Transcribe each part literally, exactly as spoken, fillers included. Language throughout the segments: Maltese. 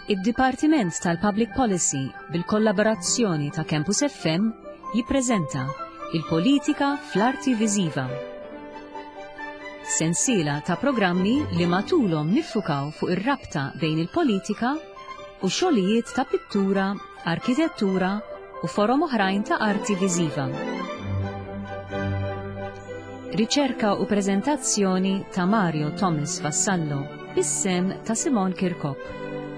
Id-Dipartiment tal-Public Policy bil-kollaborazzjoni ta' Campus F M jippreżenta il-Politika fl-Arti Viżiva. Sensiela ta' programmi li matulhom niffukaw fuq ir-rabta bejn il-politika u xogħlijiet ta' pittura, arkitettura u forom oħrajn ta' arti viżiva. Riċerka u preżentazzjoni ta' Mario Thomas Vassallo bis-sem ta' Simon Kirkop.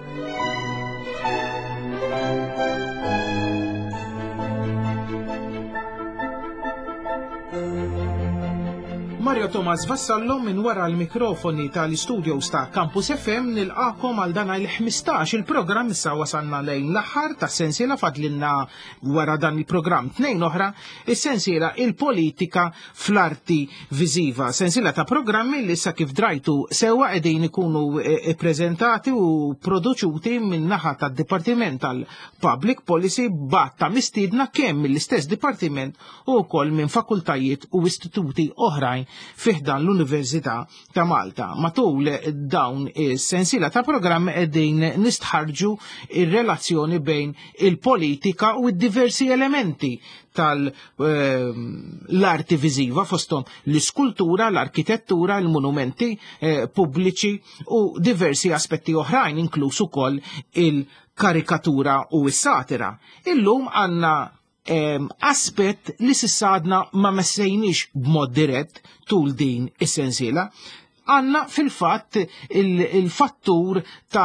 Mario Thomas Vassallo minn wara l-mikrofoni tal-studios ta' Campus F M nilqakom għal dan il-ħmistax il-programm issa wasalna lejn l-aħħar ta' sensiela fadlilna wara dan il-programm tnejn oħra is-sensiela il-politika fl-arti viżiva. Sensiela ta' programmi li issa kif drajtu sewa qegħdin ikunu ippreżentati u produċuti minn naħa tad-Dipartiment tal-Public Policy bat ta' mistiedna kemm mill-istess dipartiment u wkoll minn fakultajiet u istituti oħrajn fiħdan l-Università ta' Malta. Matul dawn is-sensiela ta' programm qegħdin nistħarġu ir-relazzjoni bejn il-politika u d-diversi elementi tal-arti viżiva fosthom l-iskultura, l-arkitettura, l-monumenti pubbliċi u diversi aspetti oħrajn inkluż ukoll il-karikatura u s-satira. Illum għandna Um, aspett li sissadna ma messejnix b'mod dirett tul din is-sensiela, għanna fil-fatt il-fattur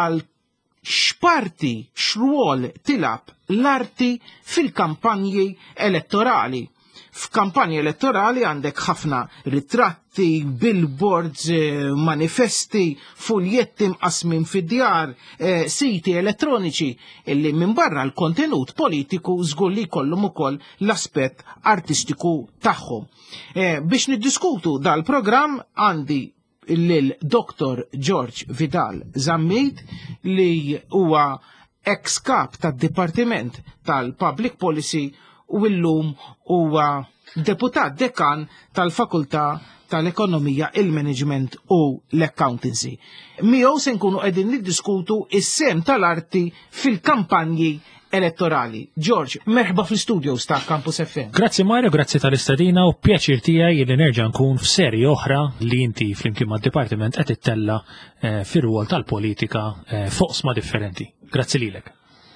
tal-xparti x'rwol tilab l-arti fil-kampanji elettorali. F'kampanji elettorali għandek ħafna ritratti, billboards, manifesti, fuljetti mqasmin fid-djar, eh, siti elettroniċi illi minn barra l-kontenut politiku żgur li jkollhom ukoll l-aspett artistiku tagħhom. Eh, biex niddiskutu dal-programm għandi lil-Doktor George Vidal Zammit li huwa ex-kap tad-Dipartiment tal-Public Policy u illum huwa deputat dekan tal-Fakultà tal-Ekonomija, il-Management u l-Accountancy. Miegħu se nkunu qegħdin niddiskutu is-sem tal-arti fil-kampanji elettorali. George, merħba fl-studios ta' Campus F M. Grazzi Mario, grazzi tal-istadina u pjaċir tiegħi li nerġa' nkun f'serje oħra li inti flimkien mad-Dipartiment qed ittella eh, fir-rwol tal-politika eh, foqsma differenti. Grazzi lilek.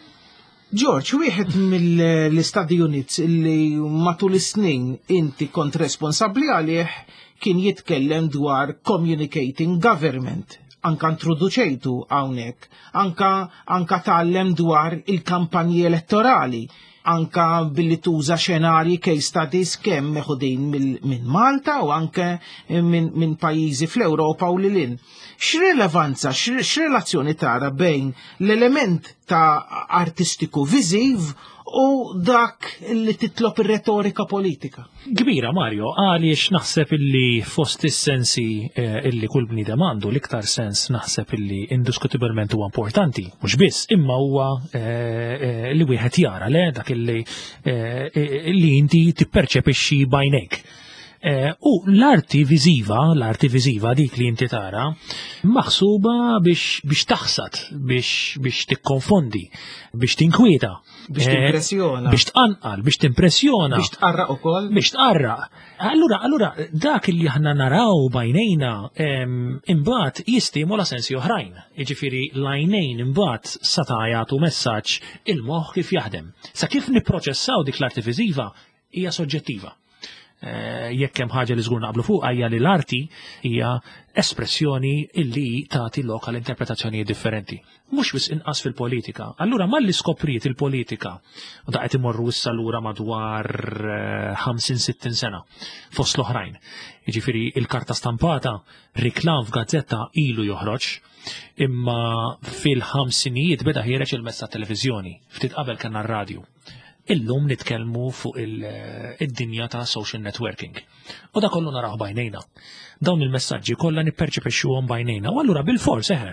George, wieħed mill-study units li matul is-snin inti kont responsabbli għalih kien jitkellem dwar communicating government. Anka introduċejtu hawnhekk, anka anka tgħallem dwar il-kampanji elettorali, anka billi tuża xenarji case studies kemm meħudin minn Malta u anke minn min pajjiżi fl-Ewropa u lilin. X'rilevanza, x'relazzjoni tara bejn l-element ta' artistiku viżiv u dak li titlob ir-retorika politika? Kbira Mario, għaliex naħseb illi fost is-sensi eh, illi kull bniedem għandu l-iktar sens naħseb illi indiskutibilment huwa importanti, mhux biss, imma huwa eh, eh, li wieħed jara le dak illi eh, li inti tipperċepixxi bajnejk. Uh, u l-arti viżiva, l-arti viżiva dik li inti tara, maħsuba biex, biex taħsad, biex, biex tikkonfondi, biex tinkwieta. Biex timpressjona. Biex tqanqal, biex timpressjona. Biex tqarraq ukoll. Biex tqarraq. Allura, allura dak li aħna naraw bajnejna imbagħad jistimula sensi oħrajn. Jiġifieri l-għajnejn imbagħad seta' jagħtu messaġġ il-moħħ kif jaħdem. Sa kif nipproċessaw dik l-arti viżiva hija soġġettiva. Uh, jekk hemm ħaġa li żgur naqblu fuq hija li l-arti hija espressjoni illi tagħti lokal interpretazzjonijiet differenti. Mhux biss inqas fil-politika. Allura malli skopriet il-politika u daqgħet imorru issa lura madwar ħamsin sittin sena fost l-oħrajn. Jiġifieri il-karta stampata riklam f'gazzetta ilu joħroġ, imma fil-ħamsinijiet beda ħireġ il-mezz tat-televiżjoni, ftit qabel kellna r-radju. Illum nitkellmu fuq il-dinja ta' social networking. U da kollu naraw bajnejna. Dawn il-messaġġi kollha nipperċepixxuhom bajnejna. U allura bil-fors eħe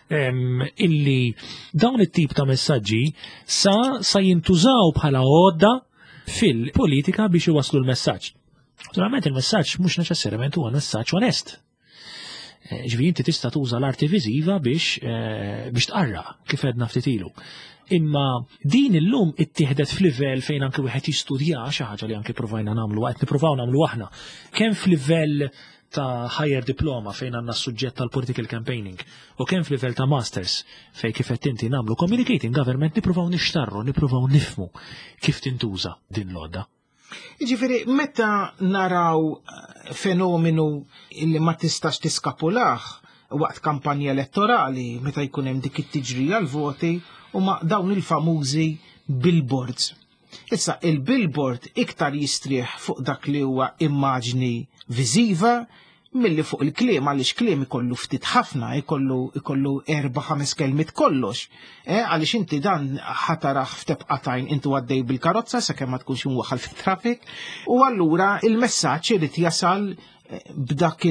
illi dawn it-tip ta' messaġġi sa sa jintużaw bħala għodda fil-politika biex iwaslu l-messaġġ. Naturalment il-messaġġ mhux neċessarjament huwa messaġġ onest. Ġifieri inti tista' tuża l-arti viżiva biex biex tqarraq kif għedna ftit ilu. Imma din illum ittieħdet f'livell fejn anke wieħed jistudja xi ħaġa li anke provajna nagħmlu qed nippruvaw nagħmlu aħna. Kemm f'livell ta' higher diploma fejn għandna s-suġġett tal-political campaigning u kemm f'livell ta' masters fejn kif qed inti nagħmlu communicating government nippruvaw nixtarru, nippruvaw nifhmu kif tintuża din l-għodda. Jiġifieri meta naraw fenomenu li ma tistax tiskapulah waqt kampanja elettorali meta jkun hemm dik it-tiġrija l-voti huma dawn il-famużi billboards. Issa il-billboard iktar jistrieħ fuq dak li huwa immaġni viżiva milli fuq il-kliem għaliex kliem ikollu ftit ħafna, ikollu ikollu erba' ħames kelmiet kollox. Eh, għaliex inti dan ħataraħ f'tebqatajn intu għaddej bil-karozza sakemm ma tkunx imwaħħal fit-traffic, u allura il-messaġġ irid jasal b'dak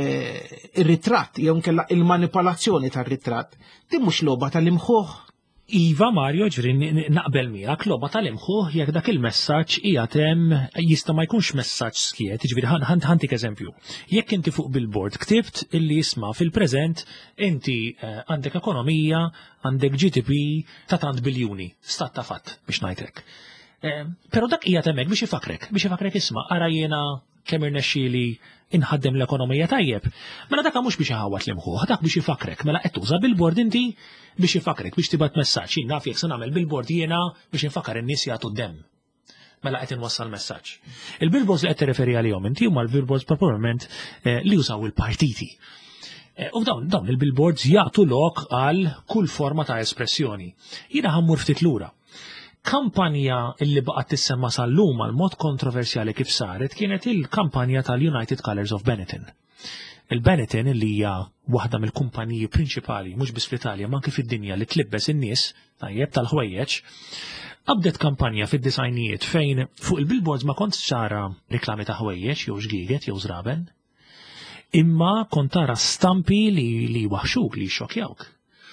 il-ritratt jew nkella il-manipolazzjoni tar-ritratt. Din mhux logħba tal-imħuħ. Iva Mario, ġri naqbel miegħek logħba tal-imħuħ jekk dak il-messaġġ qiegħed hemm jista' ma jkunx messaġġ skiet, ġifieri ħantik eżempju. Jekk inti fuq billboard ktibt illi jisma' fil-preżent inti għandek ekonomija, għandek G D P ta' tant biljuni, stat ta' fatt biex ngħidlek. Però dak qiegħed hemmhekk biex ifakrek, biex ifakrek isma' ara jiena kemm irnexxieli inħaddem l-ekonomija tajjeb. Mela dak mhux biex iħawat l-imħuħ, dak biex ifakrek, mela qed tuża billboard inti biex ifakrek biex tibgħat messaġġ. Jien naf jekk se nagħmel billboard jiena biex infakar in-nies jagħtu d-demm. Mela qed inwassal messaġġ. Il-billboards li qed tirreferi għalihom inti huma l-billboards proprament li użaw il-partiti. U dawn dawn il-billboards jagħtu lok għal kull forma ta' espressjoni. Jiena ħammur ftit lura. Kampanja illi baqgħet tissemma sal-lum għal mod kontroversjali kif saret kienet il-kampanja tal-United Colors of Benetton. Il-Benetton illi hija waħda mill-kumpaniji prinċipali mhux biss fl-Italja ma anke fid-dinja li tlibbes in-nies tajjeb tal-ħwejjeġ, qabdet kampanja fid-disajnijiet fejn fuq il-billboards ma kontx ċara riklami ta' ħwejjeġ jew xgieget jew żraben, imma kont tara stampi li li waħxuk li xokjawk.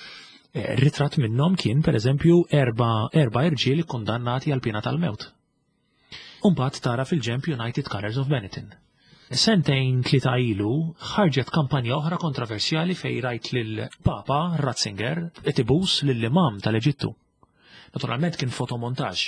Ritratt minnhom kien pereżempju erba' erba' irġiel kondannati għal pina tal-mewt. Umbagħad tara fil-ġemp United Colors of Benetton. Sentejn tlieta ilu ħarġet kampanja oħra kontroversjali fejn rajt lil Papa Ratzinger qed ibus lill-Imam tal-Eġittu. Naturalment kien fotomontaġġ.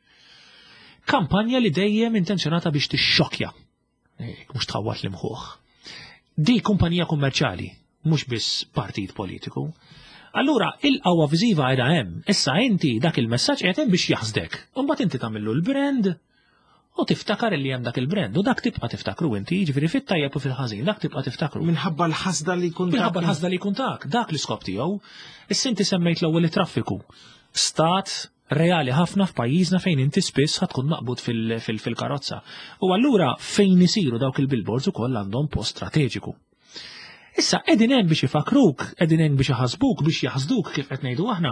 Kampanja li dejjem intenzjonata biex tixxokkja, mhux tħawwat l-imħuħ. Di kumpanija kummerċjali, mhux biss partit politiku. Allura, il-qawwa viżiva għedha hemm, issa inti dak il-messaġġ qed hemm biex jaħsdek. Imbagħad inti tagħmillu l-brand u tiftakar li hemm dak il-brand u dak tibqa' tiftakru inti, jiġifieri fit-tajjeb u fil-ħażin, dak tibqa' tiftakru. Minħabba l-ħasda li jkun dak. Minħabba l-ħasda li jkun dak, dak l-iskop tiegħu. Issa inti semmejt l-ewwel traffiku. Stat reali ħafna f'pajjiżna fejn inti spiss ħadkun maqbud fil-karozza. U allura fejn isiru dawk il-billboards ukoll għandhom post strateġiku. Issa, edin hemm biex ifakruk, edin hemm biex iħasbuk, biex jaħsduk kif qed ngħidu aħna.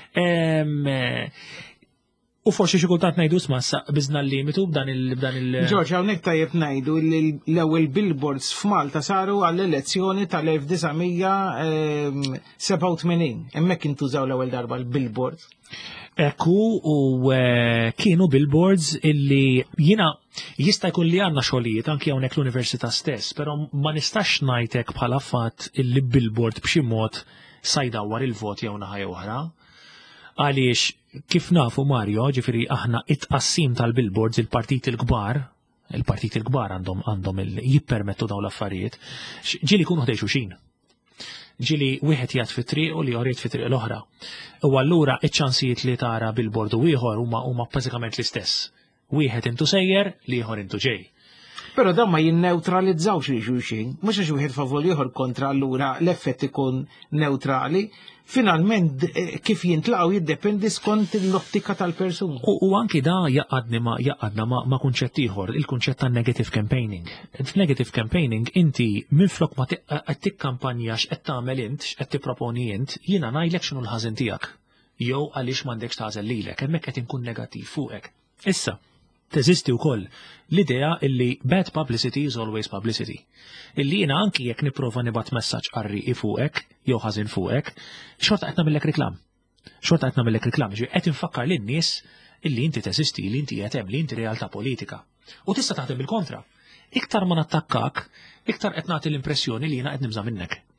U forsi xi kultant ngħidu sma' biżna l-limitu b'dan il- Ġorġ, hawnhekk tajjeb ngħidu li l-ewwel billboards f'Malta saru għall-elezzjoni tal-elf-tisgħomija-seba' u tmenin. Hemmhekk intużaw l-ewwel darba l-billboards. Ekku u kienu billboards illi jiena jista' jkun li għandna xogħlijiet anke hawnhekk l-università stess, però ma nistax ngħidlek bħala fatt illi billboard b'xi mod sajdawwar il-vot jew naħa oħra. Għaliex kif nafu Mario, ġifieri aħna it-tqassim tal-billboards il-partiti l-kbar, il-partiti l-kbar għandhom għandhom jippermettu dawn l-affarijiet, ġieli jkunu ħdej xulxin. Ġili wieħed jgħid fit-triq u li jgħid fit-triq l-oħra. U allura iċ-ċansijiet li tara billboard u ieħor huma huma bażikament l-istess. Wieħed intu sejjer, li ieħor intu ġej. Però dan ma jinneutralizzawx li xulxin, mhux għax wieħed favur ieħor kontra allura l-effett ikun neutrali. Finalment kif jintlaqgħu jiddependi skont l-ottika tal-persuna. U anki da jaqadni ma jaqadna ma kunċett ieħor, il-kunċett ta' negative campaigning. F'negative campaigning inti minflok ma qed tikkampanja x'qed tagħmel int, x'qed tipproponi int, jiena ngħidlek x'inhu l-ħażin tiegħek. Jew għaliex m'għandekx tażel lilek, hemmhekk qed inkun negattiv fuqek. Issa, teżisti wkoll l-idea illi bad publicity is always publicity. Illi jiena anki jekk nipprova nibgħat messaġġ qarri fuqek jew ħażin fuqek, xorta qed nagħmellek riklam. Xorta qed nagħmellek riklam, ġi qed infakkar lin-nies illi inti teżisti, li inti qed hemm, li inti realtà politika. U tista' taħdem bil-kontra. Iktar ma nattakkak, iktar qed nagħti l-impressjoni li jiena qed nimża minnek.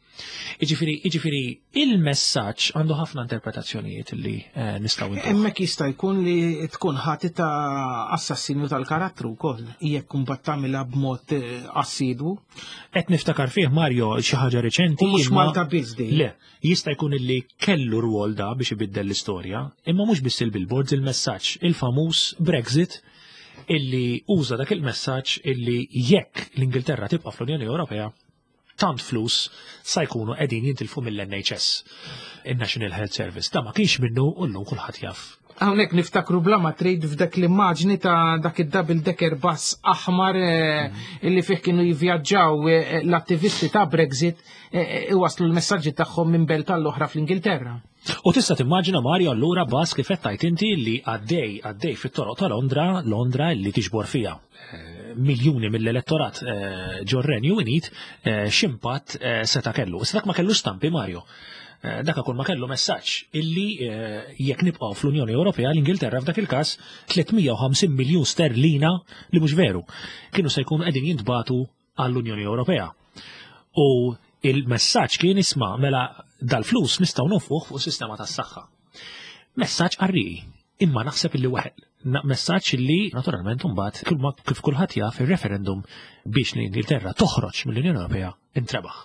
Iġifieri iġifieri il-messaġġ għandu ħafna interpretazzjonijiet li nistgħu ntuh. Hemmhekk jista' jkun li tkun ħati ta' assassinju tal-karattru wkoll, jekk imbagħad tagħmilha b'mod assidwu. Qed niftakar fih Mario xi ħaġa reċenti. U mhux Malta biss din. Le, jista' jkun illi kellu rwol da biex ibiddel l-istorja, imma mhux biss il-billboards il-messaġġ il-famuż Brexit illi uża dak il-messaġġ illi jekk l-Ingilterra tibqa' fl-Unjoni Ewropea tant flus sa jkunu qegħdin jintilfu mill-N H S, il-National Health Service. Da ma kienx minnu u llum kulħadd jaf. Hawnhekk niftakru bla ma trid f'dak l-immaġni ta' dak id-double decker bass aħmar illi fih kienu jivvjaġġaw l-attivisti ta' Brexit iwaslu l-messaġġi tagħhom minn belt tal-oħra fl-Ingilterra. U tista' timmaġina Mario allura bass kif qed tgħid inti li għaddej għaddej fit-toroq ta' Londra, Londra li tiġbor fiha miljuni mill-elettorat ġo r-Renju Unit x'impatt seta' kellu. Issa dak ma kellu stampi Mario. Dak ukoll ma kellu messaġġ illi jekk nibqgħu fl-Unjoni Ewropea l-Ingilterra f'dak il-każ tlietmija u ħamsin miljun sterlina li mhux veru kienu se jkunu qegħdin jintbagħtu għall-Unjoni Ewropea. U il-messaġġ kien isma' mela dal-flus nistgħu nonfquh fuq is-sistema tas-saħħa. Messaġġ qarrieqi, imma naħseb illi waħed messaġġ illi naturalment imbagħad kif kulħadd jaf ir-referendum biex l-Ingilterra toħroġ mill-Unjoni Ewropea intrebaħ.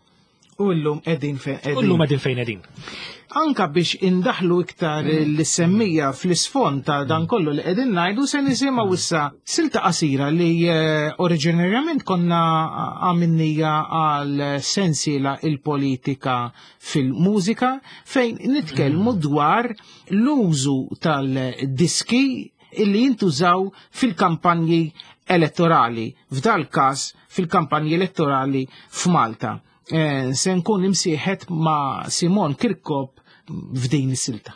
U llum qegħdin fejn qegħdin. U llum qegħdin fejn qegħdin. Anka biex indaħlu iktar l-semmija fl-isfond ta' dan kollu li qegħdin ngħidu se nisimgħu issa silta qasira li oriġinarjament konna għamilnija għal sensiela il-politika fil-mużika fejn nitkellmu dwar l-użu tal-diski illi jintużaw fil-kampanji elettorali, f'dal każ fil-kampanji elettorali f'Malta. Se nkun imsieħed ma' Simon Kirkop f'din is-silta.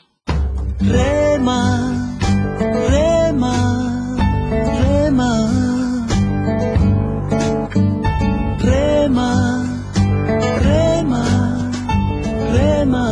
Rema, rema, rema, rema, rema, rema.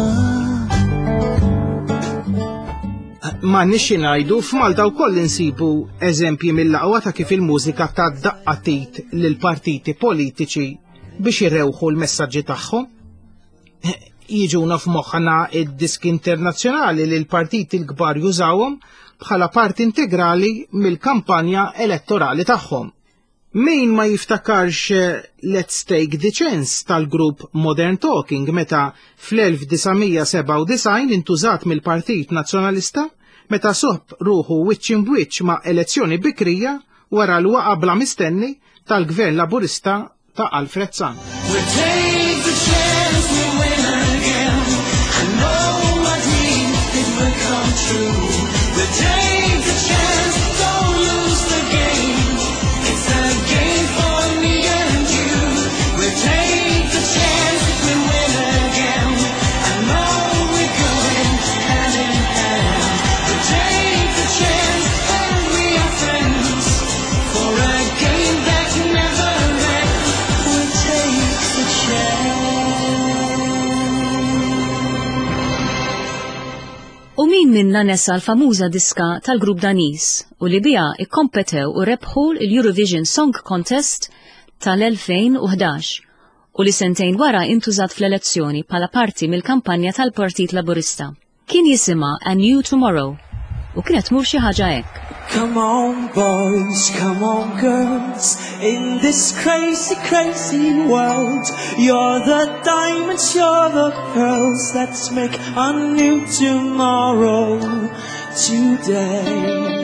Ma nixi ngħidu f'Malta wkoll insibu eżempji mill-laqwa ta' kif il-mużika ta' daqqatit lil partiti politiċi biex jirrewħu l-messaġġi tagħhom. Jiġuna f'moħħna id-diski internazzjonali li l-partiti l-kbar jużawhom bħala parti integrali mill-kampanja elettorali tagħhom. Min ma jiftakarx Let's Take the Chance tal-grupp Modern Talking meta fl-elf-tisa' intużat mill-Partit Nazzjonalista meta soħb ruħu wiċċ imwiċċ ma' elezzjoni bikrija wara l-waqa' bla mistenni tal-Gvern Laburista ta' Alfred San. U min minna nessa l-famuża diska tal-grupp Danis u li bija ikkompetew u rebħu l-Eurovision Song Contest tal-elfejn u ħdax u li sentejn wara intużat fl-elezzjoni pala parti mill-kampanja tal-Partit Laburista. Kien jisima A New Tomorrow u kienet mur xi ħaġa hekk. Come on boys, come on girls, in this crazy, crazy world, you're the diamonds, you're the pearls, let's make a new tomorrow today.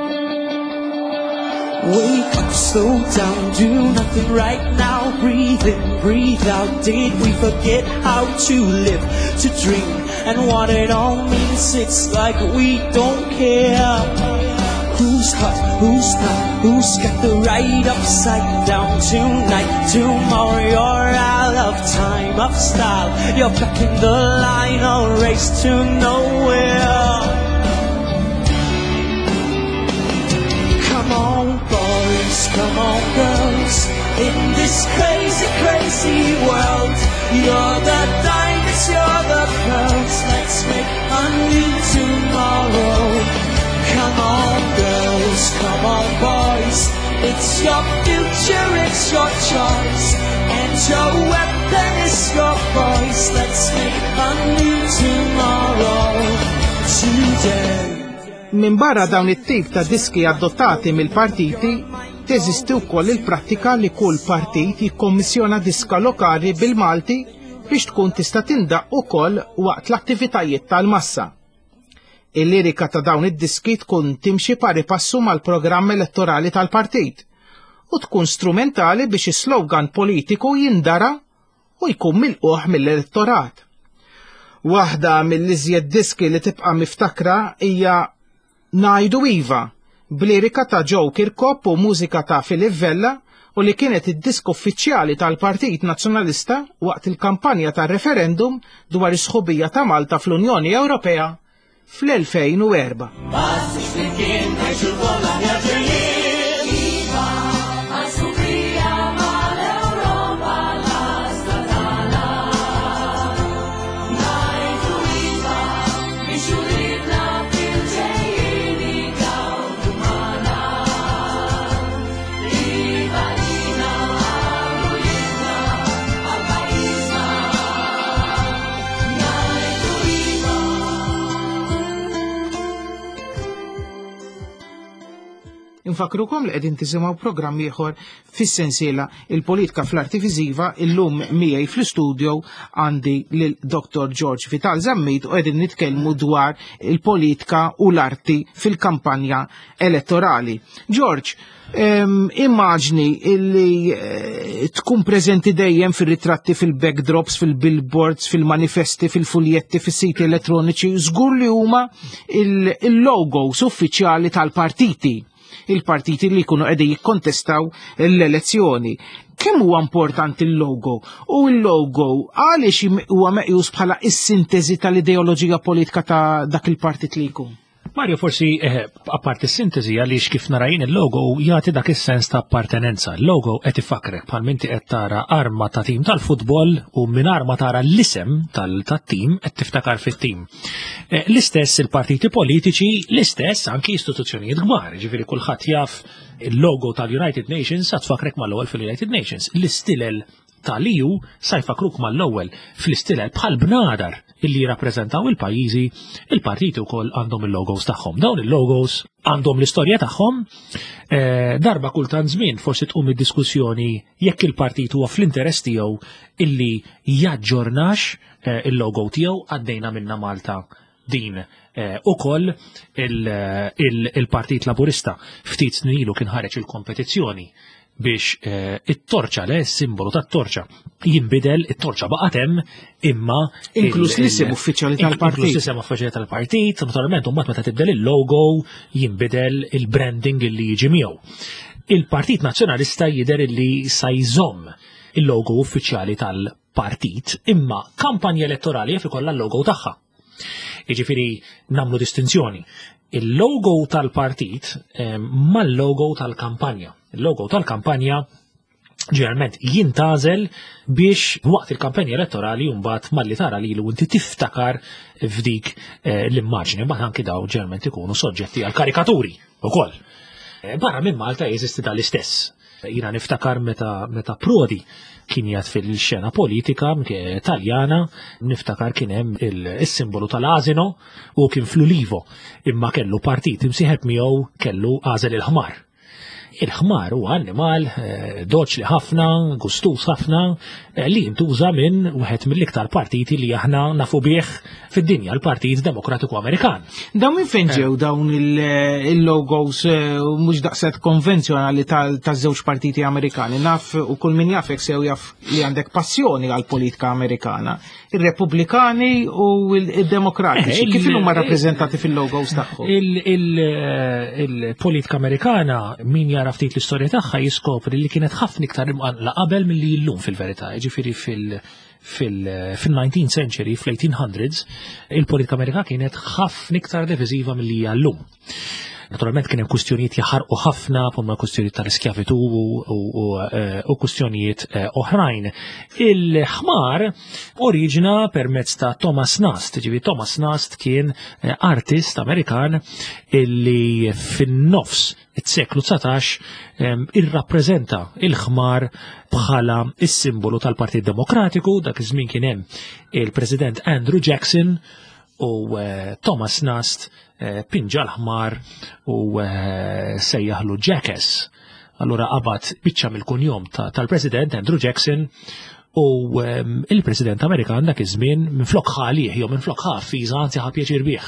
Wake up, slow down, do nothing right now, breathe in, breathe out, did we forget how to live, to dream, and what it all means, it's like we don't care. Who's hot, who's not, who's got the right upside down tonight, tomorrow you're out of time, of style, you're back in the line, a race to nowhere. Come on boys, come on girls, in this crazy, crazy world, you're the diamonds, you're the pearls, let's make a new tomorrow. Come on girls, come on boys, it's your future, it's your choice, and your weapon is your voice, Min barra dawn it-tip ta' diski adottati mill-partiti, teżisti wkoll il-prattika li kull partit jikkommissjona diska lokali bil-Malti biex tkun tista' tindaq ukoll waqt l-attivitajiet tal-massa. Il-lirika ta' dawn id-diski tkun timxi pari passu mal-programm elettorali tal-partit u tkun strumentali biex is-slogan politiku jindara u jkun milquh mill-elettorat. Waħda mill-iżjed diski li tibqa' miftakra hija Ngħidu Iva, b'lirika ta' Joe Kirkop u mużika ta' Philip Vella u li kienet id-disk uffiċjali tal-Partit Nazzjonalista waqt il-kampanja tar-referendum dwar is-sħubija ta' Malta fl-Unjoni Ewropea fl-elfejn u erba'. Infakrukom li qegħdin tisimgħu programm ieħor fis-sensiela il-politika fl-artifiżiva illum miegħi fl-istudio għandi lil Doktor George Vital Zammit u qegħdin nitkellmu dwar il-politika u l-arti fil-kampanja elettorali. George, um, immaġni illi uh, tkun preżenti dejjem fir-ritratti fil-backdrops, fil-billboards, fil-manifesti, fil-fuljetti, fis-siti elettroniċi, żgur li huma il-logos uffiċjali tal-partiti. Il-partiti li jkunu qegħdin jikkontestaw l-elezzjoni. Kemm huwa importanti l-logo? U l-logo għaliex huwa meqjus bħala is-sintesi tal-ideoloġija politika ta' dak il-partit li jkun? Mario, forsi eh, apparti s-sintesi għaliex kif narajin il-logo jagħti dak is-sens ta' appartenenza. Il-logo qed ifakrek bħal minti qed tara arma ta' tim tal-futbol u minn arma tara l-isem tal-tim qed tiftakar fit-tim. Eh, l-istess il-partiti politiċi, l-istess anki istituzzjonijiet kbar, ġifieri kulħadd jaf il-logo tal-United Nations sa tfakrek mal-ewwel fil-United Nations. L-istilel tal-iju sa jfakruk mal-ewwel fl-istilel bħal bnadar illi jirrappreżentaw il-pajjiżi, il-partiti wkoll għandhom il-logos tagħhom. Dawn il-logos għandhom l-istorja tagħhom, eh, darba kultant żmien forsi tqum id-diskussjoni jekk il-partit huwa fl-interess tiegħu illi jaġġornax eh, il-logo tiegħu għaddejna minna Malta din eh, ukoll il-Partit il, il Laburista ftit snin ilu kien ħareġ il-kompetizzjoni biex eh, it-torċa, le simbolu tat-torċa jinbidel, it-torċa baqgħet hemm imma inkluż l-isem uffiċjali tal-partit. Inkluż l-isem uffiċjali tal-partit, naturalment mbagħad meta tibdel il-logo jinbidel il-branding illi jiġi miegħu. Il-Partit Nazzjonalista jidher illi sa jżomm il-logo uffiċjali tal-partit imma kampanja elettorali jaf ikollha l-logo tagħha. Jiġifieri nagħmlu distinzjoni. Il-logo tal-partit eh, mal-logo tal-kampanja. Il-logo tal-kampanja ġeneralment jintażel biex waqt il-kampanja elettorali mbagħad malli tara lilu inti tiftakar f'dik eh, l-immaġni, mbagħad anki daw ġeneralment ikunu soġġetti għal karikaturi ukoll. Eh, barra minn Malta jeżisti dal-istess. Jina niftakar meta meta Prodi kien jgħid fil-xena politika Taljana, niftakar kien hemm il-simbolu tal-ażino u kien fl-ulivo, imma kellu partit imsieħeb miegħu kellu għażel il-ħmar. Il-ħmar huwa annimal doċli ħafna, gustus ħafna, li jintuża minn wieħed mill-iktar partiti li aħna nafu bih fid-dinja, l-Partit Demokratiku Amerikan. Dawn minn fejn ġew dawn il-logos mhux daqshekk konvenzjonali taż-żewġ partiti Amerikani. Naf u kull min jafek sew jaf li għandek passjoni għall-politika Amerikana. Ir-Repubblikani u l-Demokratiċi kif huma rappreżentati fil-logos tagħhom? Il-politika Amerikana min jara ftit l-istorja tagħha jiskopri li kienet ħafna iktar imqanqla qabel milli llum fil-verità. Ġifieri fil-nineteenth century, fl-eighteen hundreds, il-politika Amerikana kienet ħafna iktar deviżiva milli hija llum. Naturalment kien hemm kwistjonijiet jaħarqu ħafna bħalma kwistjonijiet tal-iskjavitu u kwistjonijiet oħrajn. Il-ħmar oriġina permezz ta' Thomas Nast. Ġifieri Thomas Nast kien artist Amerikan illi fin-nofs is-seklu tsatax irrappreżenta il-ħmar bħala is-simbolu tal-Partit Demokratiku. Dak iż-żmien kien hemm il-President Andrew Jackson u Thomas Nast pinġa l-ħmar u sejjaħlu Jackass. Allura qabad biċċa mill-kunjom tal-President Andrew Jackson u il-President Amerikan dak iż-żmien minflok ħalih jew minflok ħaffiża anzi ħa pjaċir bih.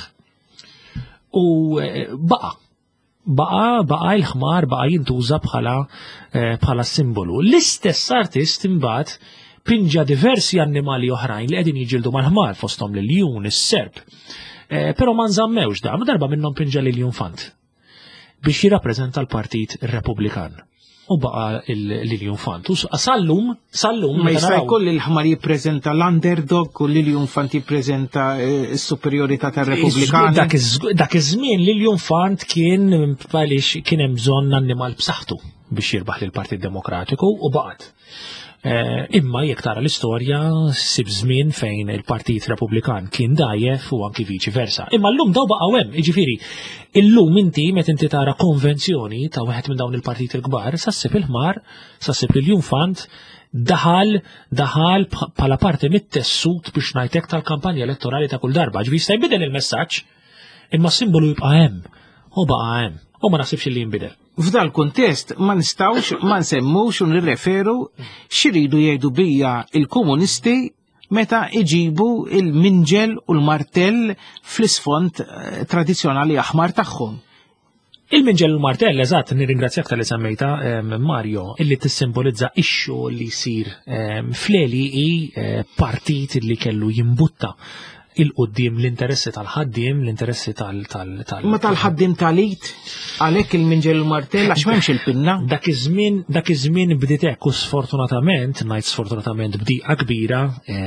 U baqa' baqa' baqa' l-ħmar baqa' jintuża bħala bħala simbolu. L-istess artist imbagħad pinġa diversi annimali oħrajn li qegħdin jiġildu mal-ħmar fosthom l-iljun, is-serb. Però ma nżammewx da, darba minnhom pinġa l-iljun fant biex jirrappreżenta l-Partit Repubblikan. U baqa l-iljun fant. Sallum, sallum. Ma jista' jkoll il-ħmar jippreżenta l-underdog u l-iljun fant jippreżenta s-superjorità tar-Repubblikani. Dak iż-żmien l-iljun fant kien għaliex kien hemm bżonn annimal b'saħħtu biex jirbaħ lill-Partit Demokratiku u baqgħet. Imma jekk tara l-istorja sib żmien fejn il-Partit Repubblikan kien dajjef u anki viċi versa. Imma llum daw baqgħu hemm, jiġifieri illum inti meta inti tara konvenzjoni ta' wieħed minn dawn il-partit il-kbar, sassib il-ħmar, sassib il-Iljun Fant daħal daħal bħala parti mit-tessut biex ngħidlek tal-kampanja elettorali ta' kull darba. Ġifieri jista' jbidel il-messaġġ, imma s-simbolu jibqa' hemm u baqa' hemm. U ma nasibx li jinbidel. F'dal kuntest ma nistawx ma nsemmux u nirreferu xiridu jgħidu bija il-komunisti meta iġibu il-minġel u l-martell fl-isfond tradizzjonali aħmar tagħhom. Il-minġel u l-martell, eżatt, nirringrazzjak tal-li semmejta Mario, illi tissimbolizza ix-xogħol li jsir fl-Eli i partit li kellu jimbutta il-qoddim l-interessi tal-ħaddim, l-interessi tal- Ma tal-ħaddim tal-it, għalhekk il-minġel u martell għax m'hemmx il-pinna. Dak iż-żmien dak iż-żmien bdiet hekk u sfortunatament, ngħid sfortunatament bdieqa kbira,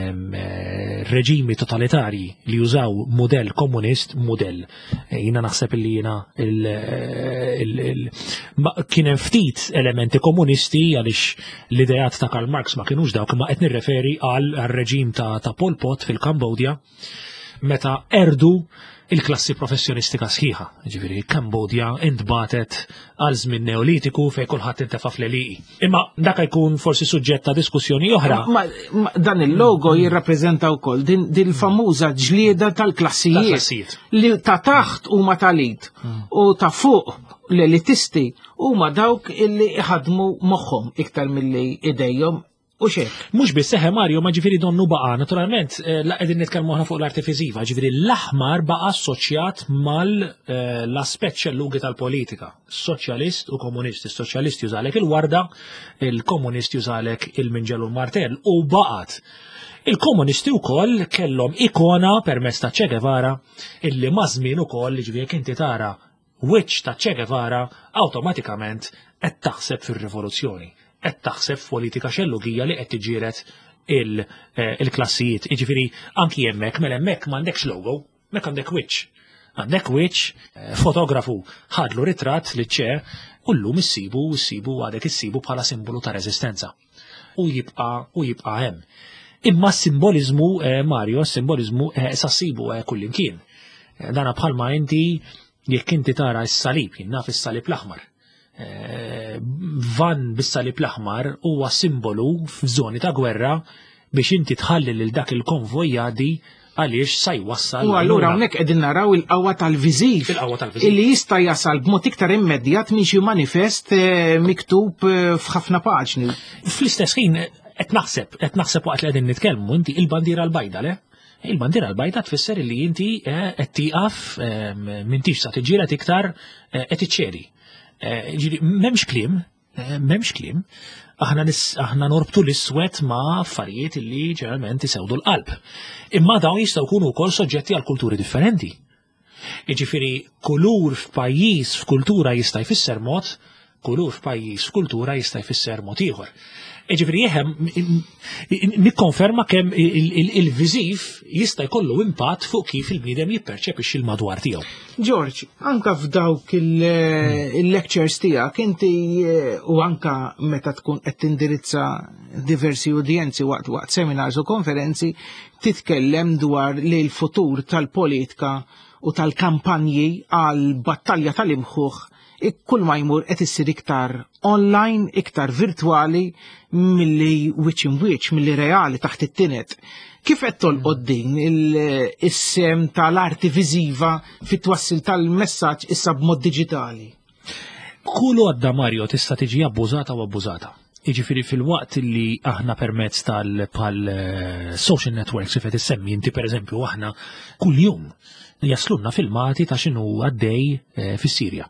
reġimi totalitarji li jużaw mudell komunist, mudell. Jiena naħseb li jiena kien hemm ftit elementi komunisti għaliex l-idejat ta' Karl Marx ma kinux dawk, ma qed nirreferi għal reġim ta' Pol Pot fil-Kambodja meta erdu il-klassi professjonistika sħiħa. Ġifieri Kambodja intbatet għal żmien neolitiku fejn kulħadd intefa' fl-eliqi. Imma dak jkun forsi suġġett ta' diskussjoni oħra. Ma dan il-logo jirrappreżenta wkoll din il-famuża ġlieda tal-klassijiet li ta' taħt huma tal-id u ta' fuq l-elitisti huma dawk illi iħadmu moħħhom iktar milli idejhom. U xek? Mux bis seħe Mario, ma ġifiri donnu baqa, naturalment, la għedin nitkelmu ħana fuq l-artifiziva, ġifiri l-aħmar baqa assoċjat mal l-aspet ċellugi tal-politika. Soċjalist u komunist. Il-soċjalist jużalek il-warda, il-komunist jużalek il-minġel u l-martell u baqat. Il-komunisti u koll kellhom ikona permess ta' Che Guevara, illi mażmin u koll ġifiri kinti tara wiċċ ta' Che Guevara automatikament qed taħseb fir-rivoluzzjoni. Qed taħseb politika xellugija li qed tiġiret il-klassijiet. Jiġifieri anki hemmhekk mela hemmhekk m'għandekx logo, hemmhekk għandek wiċċ. Għandek wiċċ, fotografu ħadlu ritratt li ċe u llum issibu issibu għadek issibu bħala simbolu ta' reżistenza. U jibqa' u jibqa' hemm. Imma s-simbolizmu Mario, s-simbolizmu sassibu kullimkien. Dana bħalma inti jekk inti tara s-salib, jinnaf is-salib l-aħmar. Van bis-salib l-aħmar huwa simbolu f'żoni ta' gwerra biex inti tħalli lil dak il-konvoj jgħaddi għaliex sa jwassal. U allura hawnhekk qegħdin naraw il-qawwa tal-viżiv illi jista' jasal b'mod iktar immedjat minn xi manifest miktub f'ħafna paġni. Fl-istess ħin qed naħseb qed naħseb waqt li qegħdin nitkellmu inti il-bandiera l-bajda le? Il-bandiera l-bajda tfisser li inti qed tieqaf m'intix sa tiġġieled iktar qed iċċedi. Memx klim, memx klim, aħna norbtu l-iswed ma' affarijiet illi ġeneralment isewdu l-qalb. Imma dawn jistgħu jkunu wkoll soġġetti għal kulturi differenti. Jiġifieri kulur f'pajjiż f'kultura jista' jfisser mod, kulur f'pajjiż f'kultura jista' jfisser mod ieħor. Jiġifieri jeħem nikkonferma kemm il-viżiv jista' jkollu impatt fuq kif il-bniedem jipperċepixxi l-madwar tiegħu. George, anka f'dawk il-lectures tiegħek inti u anka meta tkun qed tindirizza diversi udjenzi waqt waqt seminars u konferenzi titkellem dwar li l-futur tal-politika u tal-kampanji għal battalja tal-imħuħ kull ma jmur qed issir iktar online, iktar virtuali milli wiċċ in wiċċ, milli reali taħt it-tinet. Kif qed tolqod din is-sem tal-arti viżiva fit-twassil tal-messaġġ issa b'mod diġitali? Kull għadda Mario tista' tiġi abbużata u abbużata. Jiġifieri fil-waqt li aħna permezz tal-social networks kif qed issemmi inti pereżempju aħna kuljum jaslunna filmati ta' x'inhu għaddej fis-Sirja.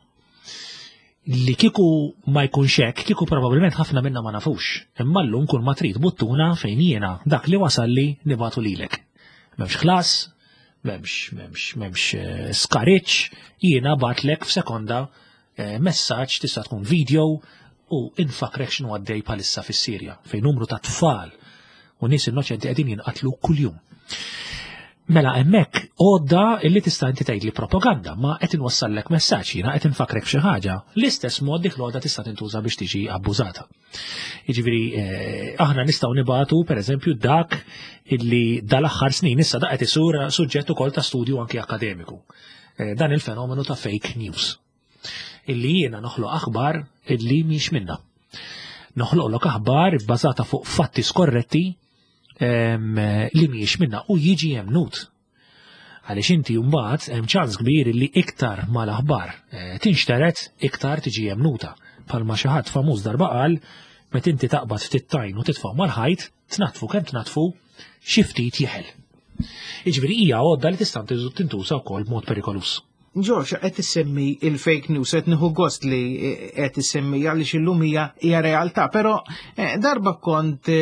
Li kieku ma jkunx hekk, kieku probabbilment ħafna minna ma nafux. Imma llum kull ma trid buttuna fejn jiena dak li wasalli nibatu lilek. M'hemmx ħlas, m'hemmx m'hemmx m'hemmx skariċ, jiena batlek f'sekonda messaġġ tista' tkun video u infakrek x'inhu għaddej bħalissa fis-Sirja fejn numru ta' tfal u nies innoċenti qegħdin jinqatlu kuljum. Mela hemmhekk għodda illi tista' inti tgħidli propaganda, ma qed inwassallek messaġġ jiena qed infakrek xi ħaġa. L-istess mod dik l-għodda tista' tintuża biex tiġi abbużata. Jiġifieri aħna nistgħu nibagħtu pereżempju dak illi dal-aħħar snin issa da qed isur suġġett ukoll ta' studju anki akademiku. Dan il-fenomenu ta' fake news. Illi jiena noħloq aħbar illi mhix minnha. Noħloqlok aħbar bbażata fuq fatti skorretti li mhijiex minna u jiġi jemnut. Għaliex inti mbagħad hemm ċans kbir li iktar mal-aħbar tinxteret iktar tiġi jemnuta. Palma xi ħadd famuż darba qal meta inti taqbad ftit tajn u titfa' mal-ħajt, tnatfu kemm tnatfu xi ftit jeħel. Jiġifieri hija għodda li tista' tintuża wkoll b'mod perikolus. George, qed issemmi il-fake news, qed nieħu gost li qed issemmi għaliex illum hija hija realtà, però darba kont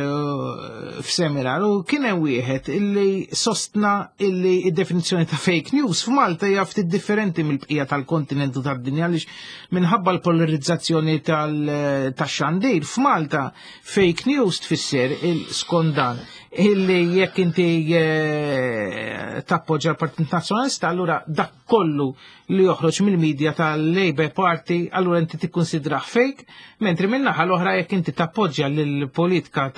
f'seminar u kien hemm wieħed illi sostna illi d-definizzjoni ta' fake news f'Malta hija ftit differenti mill-bqija tal-kontinentu tad-dinja għaliex minħabba l-polarizzazzjoni tax-xandir f'Malta fake news tfisser il-skondan illi jekk inti tappoġġa l-Partit Nazzjonalista, allura dak kollu li joħroġ mill-medja tal-Labour Party, allura inti tikkunsidrah fake, mentri min-naħa l-oħra jekk inti tappoġġja lill-politika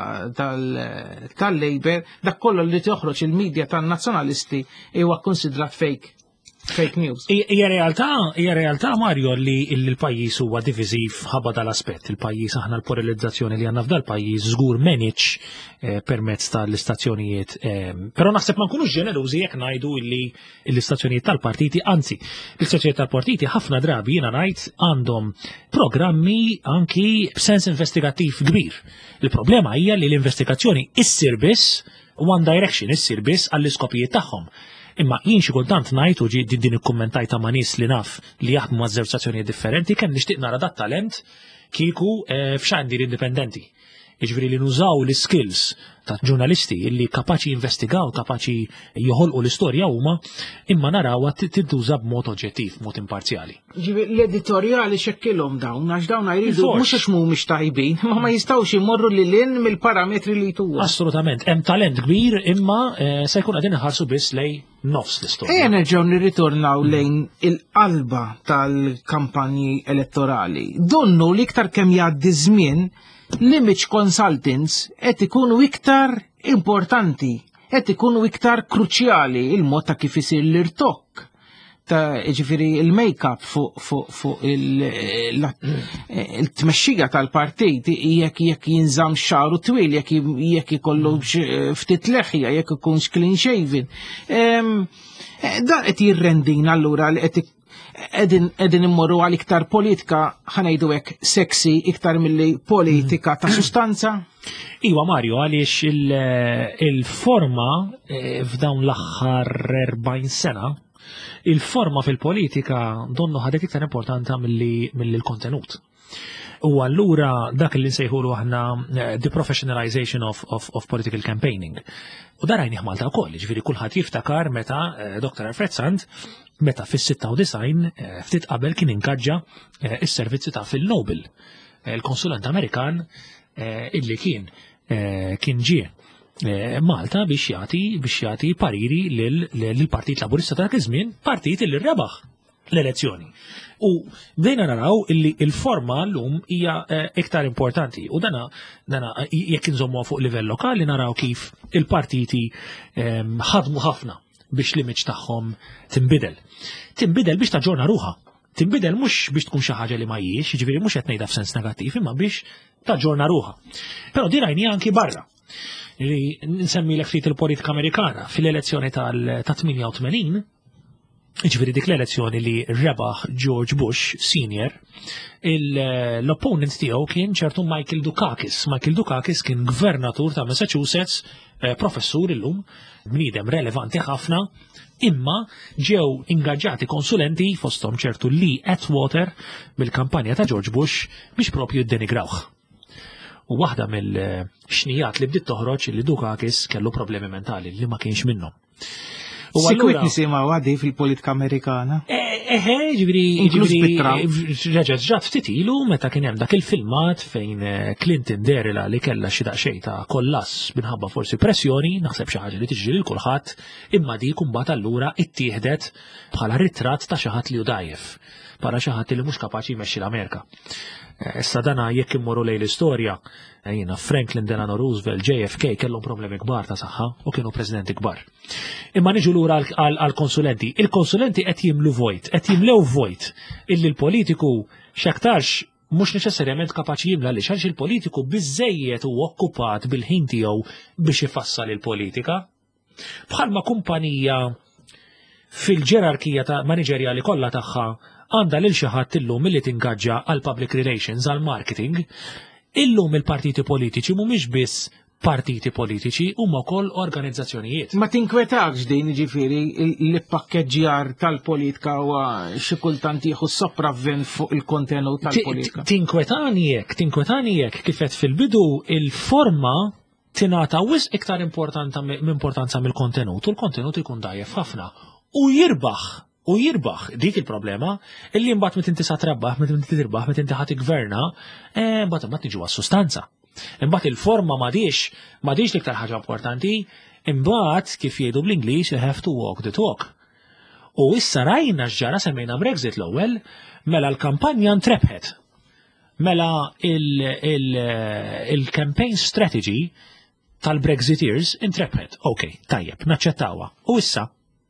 tal-Labour, dak kollu li joħroġ il-medja tan-nazzjonalisti huwa kkunsidrat fake. Fake news. Hija realtà, hija realtà Mario li l-pajjiż huwa diviżiv ħabba dal-aspett. Il-pajjiż aħna l-polarizzazzjoni li għandna f'dal pajjiż żgur manage permezz tal-istazzjonijiet. Però naħseb ma nkunux ġenerużi jekk ngħidu li l-istazzjonijiet tal-partiti, anzi, l-istazzjonijiet tal-partiti ħafna drabi jiena ngħid għandhom programmi anki b'sens investigattiv kbir. Il-problema hija li l-investigazzjoni issir biss one direction, issir biss għall-iskopijiet tagħhom. Imma jien xi kultant ngħid u ġi din ikkummentajta ma' nies li naf li jaħdmu ma' żewġ stazzjonijiet differenti kemm nixtieq nara dat talent kieku f'xandir indipendenti. Jiġifieri li nużaw l-skills ta' ġurnalisti illi kapaċi jinvestigaw, kapaċi joħolqu l-istorja huma, imma narawha tintuża b'mod oġġettiv, b'mod imparzjali. Ġifieri l-editorjali xekkilhom dawn għax dawn jridu mhux għax mhumiex tajbin, ma ma jistgħux imorru lil hinn mill-parametri li jtuhom. Assolutament, hemm talent kbir imma se jkun qegħdin iħarsu biss lejn nofs l-istorja. Ejja nerġgħu nirritornaw lejn il-qalba tal-kampanji elettorali. Donnu li iktar kemm jgħaddi żmien l-image consultants qed ikunu iktar importanti, qed ikunu iktar kruċjali il-mod ta' kif isir l-irtok ta' ġifieri il-make-up fuq fuq fuq il-tmexxija tal-partit jekk jekk jinżamm xaru twil, jekk jekk ikollu ftit leħja, jekk ikunx clean shaven. Dan qed jirrendina allura li qed Edin immorru għal iktar politika ħanajdu hekk sexy iktar milli politika ta' sustanza? Iwa Mario, għaliex il-forma f'dawn l-aħħar erbgħin sena, il-forma fil-politika donnu ħadet iktar importanta mill-kontenut. U allura dak li nsejħulu aħna deprofessionalization of, of, of political campaigning. U darajni Malta wkoll, ġifieri kulħadd jiftakar meta doktor Alfred Sand meta fis-sitta u disgħin ftit qabel kien inkaġġa is-servizzi ta' Phil-Nobel, il-konsulant Amerikan illi kien kien ġie Malta biex jagħti biex jagħti pariri lill-Partit Laburista ta' dak iż-żmien, partit illi rrebaħ l-elezzjoni. U bdejna naraw illi il-forma llum hija iktar importanti u dana dana jekk inżommu fuq livell lokali naraw kif il-partiti ħadmu ħafna biex l-image tagħhom tinbidel. Tinbidel biex taġġorna ruħha. tinbidel mhux biex tkun xi ħaġa li ma hijiex, jiġifieri mhux qed ngħidha f'sens negattiv, imma biex taġġorna ruha. Però din rajni anki barra. Li nsemmilek ftit il-politika Amerikana fil-elezzjoni ta' tminja u tmenin, ġifieri dik l-elezzjoni li rebaħ George Bush Senior, l-opponent tiegħu kien ċertu Michael Dukakis. Michael Dukakis kien gvernatur ta' Massachusetts, professur illum, bniedem relevanti ħafna, imma ġew ingaġġati konsulenti fosthom ċertu Lee Atwater bil-kampanja ta' George Bush biex propju jddenigrawh. U waħda mill-xnijat li bdiet toħroġ li Dukakis kellu problemi mentali li ma kienx minnhom. Sikwit nisimgħu għaddi fil-politika Amerikana. Eħe, ġifieri reġgħet ġat ftit ilu meta kien hemm dak il-filmat fejn Clinton derila li kellha xi daqsxejn ta' kollass minħabba forsi pressjoni, naħseb xi ħaġa li tiġri lil kulħadd, imma dik imbagħad allura ittieħdet bħala ritratt ta' xi ħadd li hu dgħajjef, bħala xi ħadd li mhux kapaċi jmexxi l-Amerika. Issa dana jekk immorru lejn l-istorja, jiena Franklin Delano Roosevelt, J F K kellhom problemi kbar ta' saħħa u kienu presidenti kbar. Imma niġu lura għall-konsulenti. Il-konsulenti qed jimlu vojt, qed jimlew vojt illi l-politiku x'aktarx mhux neċessarjament kapaċi jimla li xalx il-politiku biżejjed u okkupat bil-ħin tiegħu biex ifassal il-politika. Bħalma kumpanija fil-ġerarkija ta' maniġerjali kollha tagħha għandha lil xi ħadd illum milli tingaġġa għal public relations, għal marketing, illum il-partiti politiċi mhumiex biss partiti politiċi huma wkoll organizzazzjonijiet. Ma tinkwetakx din jiġifieri l-pakkeġġjar tal-politika huwa xi kultant jieħu sopravvent fuq il-kontenut tal-politika. Tinkwetani hekk, tinkwetani hekk kif qed fil-bidu il-forma tingħata wisq iktar importanza mill-kontenut u l-kontenut ikun dajjef ħafna u jirbaħ. U jirbaħ, dik il-problema, illi mbagħad meta inti sa trabbaħ, meta inti tirbaħ, meta inti ħadd igverna, mbagħad imbagħad niġu għas-sustanza. Imbagħad il-forma m'għadix m'għadix l-iktar ħaġa importanti, imbagħad kif jgħidu bl-Ingliż you have to walk the talk. U issa rajna x'ġara semmejna Brexit l-ewwel, mela l-kampanja ntrebħet. Mela il-campaign strategy tal-Brexiteers intrebħet. Okay, tajjeb, naċċettawha. U issa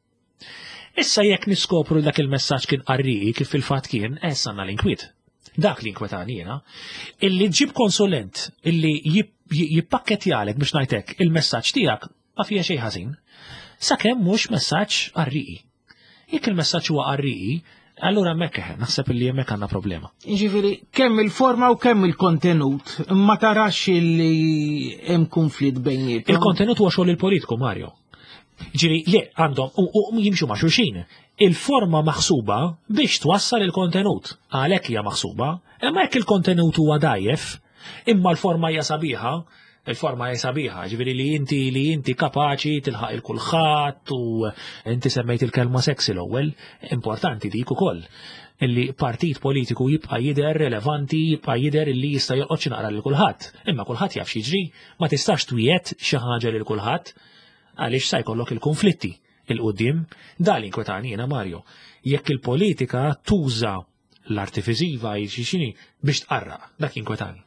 Issa jekk niskopru dak il-messaġġ kien qarriji kif fil-fatt kien, essa għandna l-inkwiet. Dak li inkwetani jiena, illi ġib konsulent illi jippakketjalek biex ngħidlek il-messaġġ tiegħek ma fija xejn ħażin, sakemm mhux messaġġ qarriji. Jekk il-messaġġ huwa qarriji, allura hemmhekk naħseb illi hemmhekk għandna problema. Jiġifieri kemm il-forma u kemm il-kontenut, ma tarax illi hemm konflitt bejniethom. Il-kontenut huwa xogħol il-politiku, Mario. Ġiri, li għandhom, u jimxu ma' xulxin. Il-forma maħsuba biex twassal il-kontenut. Għalhekk hija maħsuba, imma jekk il-kontenut huwa dajjef, imma l-forma hija sabiħa, il-forma hija sabiħa, ġifieri li inti li inti kapaċi tilħaq il-kulħadd u inti semmejt il-kelma seksi l-ewwel, importanti dik ukoll. Illi partit politiku jibqa' jidher relevanti, jibqa' jidher illi jista' jolqod xi naqra lil kulħadd. Imma kulħadd jaf x'jiġri, ma tistax twiet xi ħaġa lil kulħadd. Għaliex sa jkollok il-konflitti il-qudiem, dan inkwetani jiena Mario. Jekk il-politika tuża l-artifiżiva xini biex tqarraq, dak inkwetani.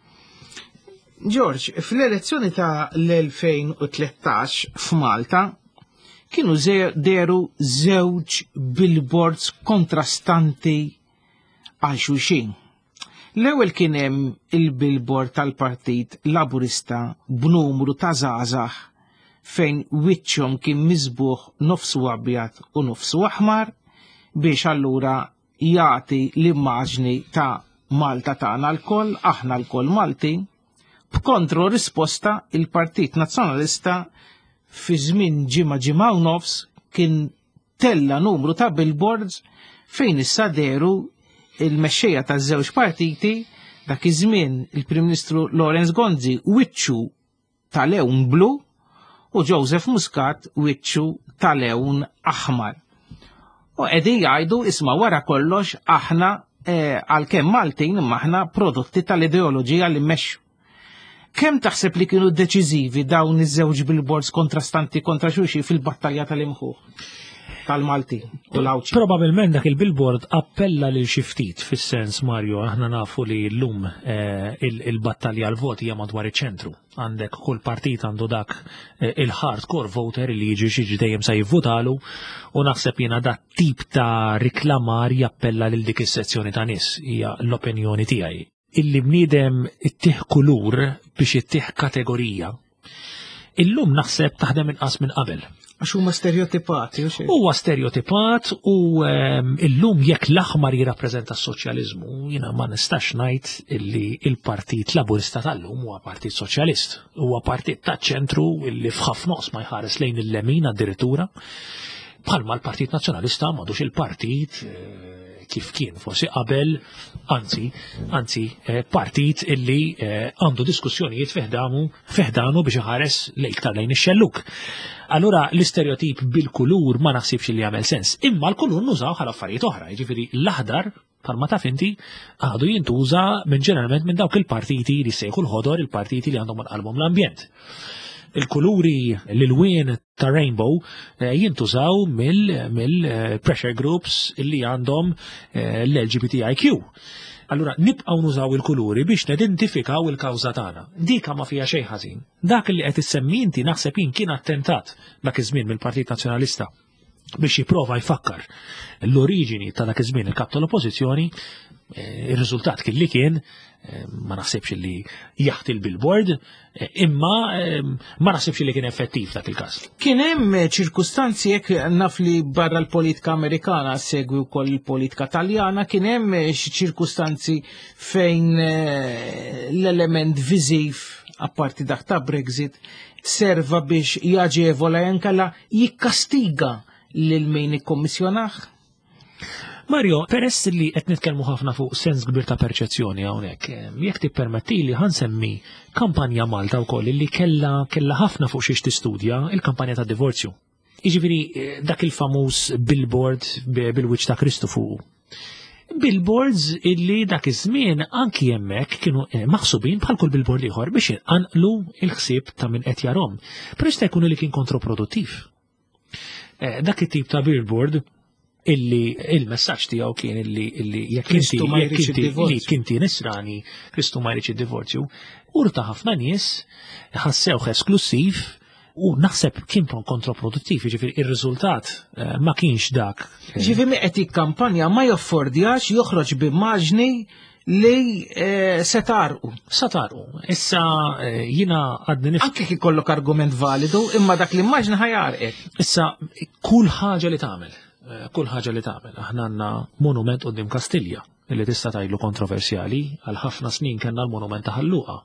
George, fl-elezzjoni ta' l-elfejn u tlettax f'Malta kienu deru żewġ billboards kontrastanti għal xulxin. L-ewwel kien hemm il-billboard tal-Partit Laburista b'numru ta' żgħażagħ fejn wiċċhom kien miżbuħ nofsu abjad u nofsu aħmar biex allura jagħti l-immaġni ta' Malta tagħna l-koll, aħna l-koll Malti, b'kontru risposta il-Partit Nazzjonalista fi żmien ġimgħa ġimgħa u nofs kien tella numru ta' billboards fejn issa deru il-mexxejja taż-żewġ partiti dak iż-żmien il-Prim Ministru Lawrence Gonzi wiċċu tal-lewn blu u Joseph Muscat wiċċu tal-lewn aħmar. U qegħdi jgħidu isma' wara kollox aħna għalkemm Maltin imma aħna prodotti tal-ideoloġija li mmexxu. Kemm taħseb li kienu deċiżivi dawn iż-żewġ billboards kontrastanti kontra xulxin fil-battalja tal-imħuħ? tal-Malti u l-Awċi. Probabilment dak il-billboard appella lil xi ftit fis-sens Mario, aħna nafu li llum il-battalja l-voti hija madwar iċ-ċentru. Għandek kull partit għandu dak il-hardcore voter li jiġi xi dejjem se jivvutalu u naħseb jiena dat tip ta' riklamar jappella lil dik is-sezzjoni ta' nies hija l-opinjoni tiegħi. Illi bniedem ittieħ kulur biex ittieħ kategorija. Illum naħseb taħdem inqas minn qabel. Għax huma stereotipati u xejn. Huwa stereotipat u illum jekk l-aħmar jirrappreżenta s-soċjaliżmu, jiena ma nistax ngħid illi il-Partit Laburista tal-lum huwa Partit Soċjalist. Huwa partit taċ-ċentru illi f'ħafna ma jħares lejn il-lemin addirittura. Bħalma l-Partit Nazzjonalista m'għadux il-partit kif kien forsi qabel, anzi, anzi, partit illi għandu diskussjonijiet feħdanu feħdanu biex iħares l-iktar lejn ix-xelluk. Allura l-istereotip bil-kulur ma naħsibx li jagħmel sens. Imma l-kulur nużaw bħala affarijiet oħra, jiġifieri l-aħdar bħalma taf inti għadu jintuża minn ġeneralment minn dawk il-partiti li sejħu l-ħodor, il-partiti li għandhom qalbhom l-ambjent. Il-kuluri l-wien ta' rainbow jintużaw mill-pressure groups li għandhom l-L G B T I Q. Allura nibqgħu nużaw il-kuluri biex nidentifikaw il-kawża tagħna. Dika ma fija xejn ħażin. Dak li qed issemmi inti naħseb jien kien attentat dak iż-żmien mill-Partit Nazzjonalista biex jipprova jfakkar l-oriġini ta' dak iż-żmien il-kap tal-Oppożizzjoni, ir-riżultat kien li kien ma naħsibx li jaħt il-billboard, imma ma naħsibx li kien effettiv dak il-każ. Kien hemm ċirkustanzi jekk naf li barra l-politika Amerikana segwi wkoll il-politika Taljana, kien hemm xi ċirkustanzi fejn l-element viżiv apparti dak ta' Brexit serva biex jaġevola jankalla jikkastiga lil min ikkommissjonah. Mario, peress li qed nitkellmu ħafna fuq sens kbir ta' perċezzjoni hawnhekk, jekk tippermettili ħansemmi kampanja Malta wkoll li kellha kellha ħafna fuq xiex tistudja il-kampanja ta' divorzju. Jiġifieri dak il-famuż billboard bil-wiċċ ta' Kristu fuq. Billboards illi dak iż-żmien anki hemmhekk kienu maħsubin bħal kull billboard ieħor biex inqanqlu l-ħsieb ta' min qed jarhom. Però jista' jkun li kien kontroproduttiv. Dak it-tip ta' billboard illi il-messaġġ tiegħu kien illi illi jekk inti inti nisrani Kristu ma jridx id-divorzju, urta ħafna nies ħassewh esklusiv u naħseb kien kontroproduttiv, jiġifieri ir-riżultat ma kienx dak. Ġifieri qed ikkampanja ma joffordjax joħroġ b'immaġni li se tarqu. Se tarqu. Issa jiena għadni nif. Anke kif ikollok argument validu, imma dak l-immaġni ħajarqek. Issa kull ħaġa li tagħmel. Kull ħaġa li tagħmel. Aħna għandna monument qudiem Kastilja li tista' tgħidlu kontroversjali, għal ħafna snin kellna l-monument ta' Ħalluqa.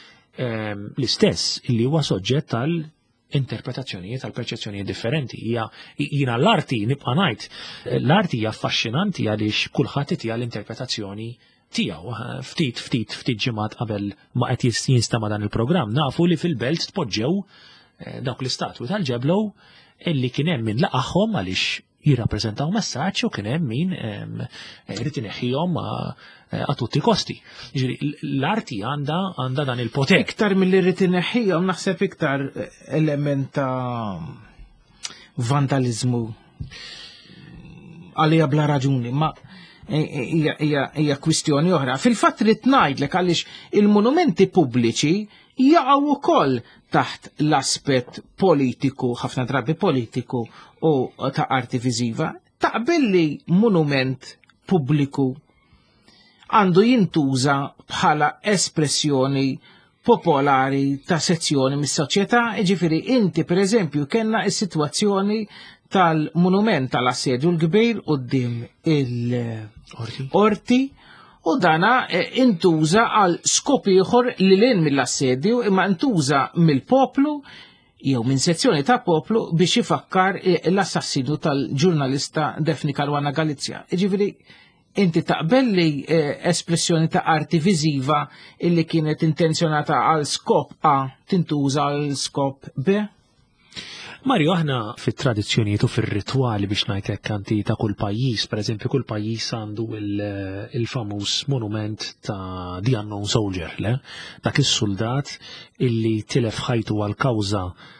L-istess illi huwa soġġett tal interpretazzjonijiet tal perċezzjonijiet differenti. Hija jiena l-arti nibqa' ngħid, l-arti hija affaxxinanti għaliex kulħadd itija l-interpretazzjoni tiegħu. Ftit ftit ftit ġimgħat qabel ma qed jinstema' dan il-programm nafu li fil-belt tpoġġew dawk l-istatwi tal-ġeblow illi kien hemm min laqahom għaliex jirrappreżentaw messaġġ u kien hemm min irid ineħħihom a tutti kosti. L-arti għandha għandha dan il-poter. Iktar milli rrid ineħħihom naħseb iktar element ta' vandaliżmu għalija bla raġuni, ma hija kwistjoni oħra. Fil-fatt rid ngħidlek għaliex il-monumenti pubbliċi jaqgħu wkoll taħt l-aspett politiku, ħafna drabi politiku u ta' arti viżiva. Taqbel li monument pubbliku għandu jintuża bħala espressjoni popolari ta' sezzjoni mis-soċjetà, jiġifieri inti pereżempju kellna s-sitwazzjoni tal-monument tal-assedju l-kbir quddiem il-orti u dana intuża għal skop ieħor li lin mill-assedju imma intuża mill-poplu jew minn sezzjoni ta' poplu biex ifakkar l-assassinju tal-ġurnalista Defni Caruana Galizja. Jiġifieri inti taqbel li espressjoni ta' arti viżiva illi kienet intenzjonata għal skop A tintuża għal skop B? Mario, aħna fit-tradizzjonijiet u fir-ritwali biex ngħidlek kanti ta' kull pajjiż, pereżempju kull pajjiż għandu il-famuż monument ta' The Unknown Soldier, le? Dak is-soldat illi tilef ħajtu għal kawża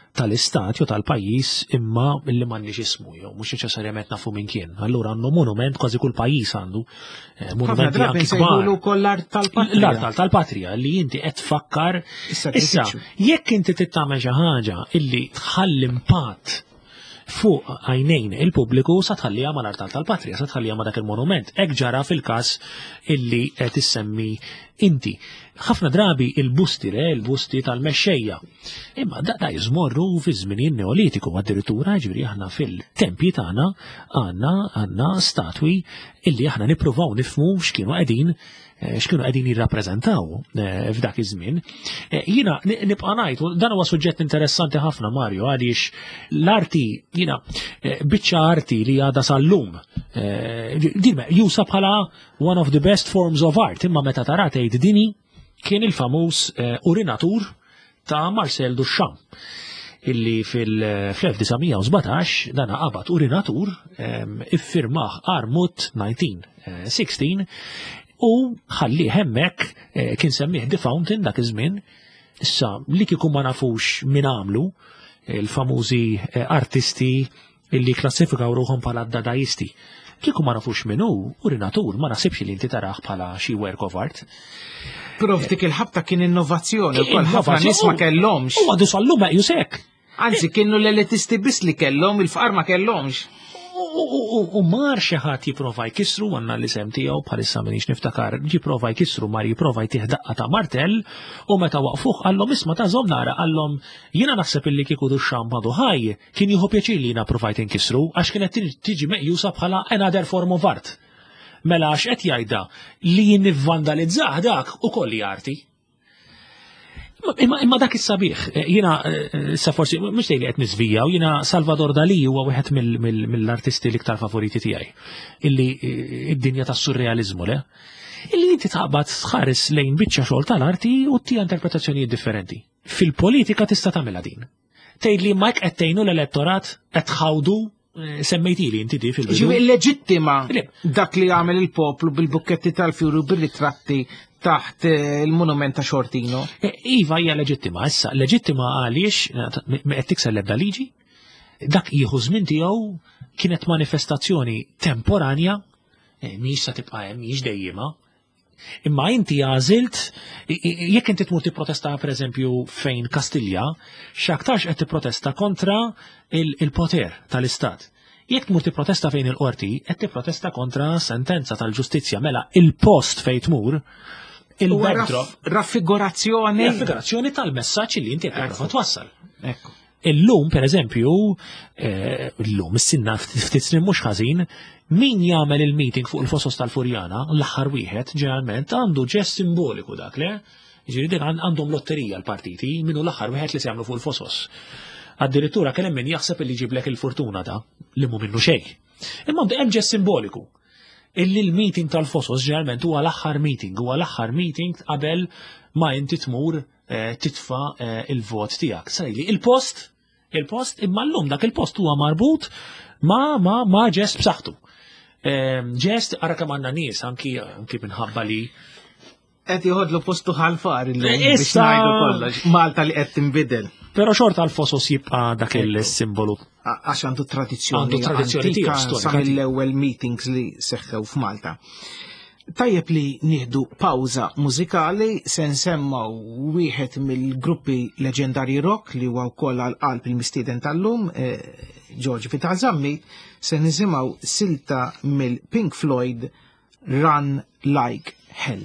tal-istat jew tal-pajjiż imma li m'għandniex ismu jew mhux neċessarjament nafu minn kien. Allura għandu monument kważi kull pajjiż għandu monumenti anki kbar. L-art tal-patrija. L-art tal-patrija li inti qed tfakkar issa jekk inti tittamel xi ħaġa illi tħalli impatt fuq għajnejn il-pubbliku sa tħallija mal art tal-patrija, sa tħallija ma dak il-monument. Hekk ġara fil-każ illi qed issemmi inti. Ħafna drabi il-busti le, il-busti tal-mexxejja. Imma da da jiżmorru fi żmien neolitiku addirittura ġifieri aħna fil-tempji tagħna għandna għandna statwi illi aħna nippruvaw nifhmu x'kienu qegħdin x'kienu qegħdin jirrappreżentaw f'dak iż-żmien. Jiena nibqa' ngħid, dan huwa suġġett interessanti ħafna Mario għaliex l-arti jiena biċċa arti li għadha sal-lum din jusa bħala one of the best forms of art, imma meta tara tgħid dini kien il-famuż urinatur ta' Marcel Duchamp illi fil-elf tisa' sebatax dan qabad urinatur iffirmah Armut nineteen sixteen u ħalli hemmhekk kien semmih The Fountain dak iż-żmien. Issa li kieku ma nafux min għamlu il-famużi artisti illi klassifikaw ruħhom bħala dadaisti. Kieku ma nafux min hu urinatur ma nasibx li inti taraħ bħala xi work of art. Prof dik il-ħabta kien innovazzjoni, wkoll ħafna nies ma kellhomx. U għadu sallu meqjus hekk. Anzi kienu l-elitisti biss li kellhom, il-fqar ma kellhomx. U mar xi ħadd jipprova jkissru għandna l-isem tiegħu bħalissa minix niftakar jipprova jkissru mar jipprova jtieħ daqqa ta' martell u meta waqfuh qallhom isma' ta' żomm nara qallhom jiena naħseb illi kieku Duchamp għadu ħaj kien jieħu pjaċir li jiena provajt inkissru għax kienet tiġi meqjusa bħala another form of art. Mela għax qed jgħidha li nivvandalizzah dak ukoll arti. Imma dak is-sabiħ, jiena sa forsi mhux dejli qed niżvijaw, jiena Salvador Dalí huwa wieħed mill-artisti l-iktar favoriti tiegħi. Illi id-dinja tas-surrealiżmu le. Illi inti taqbad tħares lejn biċċa xogħol tal-arti u tija interpretazzjonijiet differenti. Fil-politika tista' tagħmilha din. Tgħidli ma hekk qed tgħinu l-elettorat qed tħawdu semmejtili inti di fil-bidu. Ġiwi illeġittima dak li għamel il-poplu bil-bukketti tal-fjuru bil-ritratti taħt il-monument ta' Xortino. Iva hija leġittima, issa leġittima għaliex qed tikser l-ebda liġi, dak jieħu żmien tiegħu kienet manifestazzjoni temporanja, mhix sa tibqa' hemm mhix dejjima. Imma inti għażilt, jekk inti tmur tipprotesta pereżempju fejn Kastilja, x'aktarx qed tipprotesta kontra il-poter tal-Istat. Jekk tmur tipprotesta fejn il-qorti, qed tipprotesta kontra sentenza tal-ġustizzja mela il-post fejn tmur il-backdrop. Raffigurazzjoni. Raffigurazzjoni tal-messaġġ li inti qed tipprova twassal. Ekku. Illum, per eżempju, illum, is-sinna ftit snin mhux ħażin, min jagħmel il-meeting fuq il-fosos tal-Furjana, l-aħħar wieħed ġeneralment għandu ġest simboliku dak le. Jiġifieri dik għandhom lotterija l-partiti minnu l-aħħar wieħed li se jagħmlu fuq il-fosos. Addirittura kien hemm min jaħseb li jġiblek il-fortuna ta' li mhu minnu xejn. Imma hemm ġest simboliku. Illi l-meeting tal-fosos ġeneralment huwa l-aħħar meeting, huwa l-aħħar meeting qabel ma inti tmur titfa il-vot tiegħek. Sajli il-post, il-post imma llum dak il-post huwa marbut ma ma ma ġest b'saħħtu. Ġest ara kemm għandna nies anki anki minħabba li qed jieħodlu postu ħalfar illum biex ngħidu kollox Malta li qed tinbidel. Però xorta l-fosos jibqa' dak il-simbolu. Għax għandu tradizzjoni. Għandu tradizzjoni tiegħu sa mill-ewwel meetings li seħħew f'Malta. Tajjeb li nieħdu pawza mużikali se nsemmaw wieħed mill-gruppi leġendarji rock li huwa wkoll għal qalb il-mistieden tal-lum, George Vital-Zammi, se nisimgħu silta mill-Pink Floyd Run Like Hell.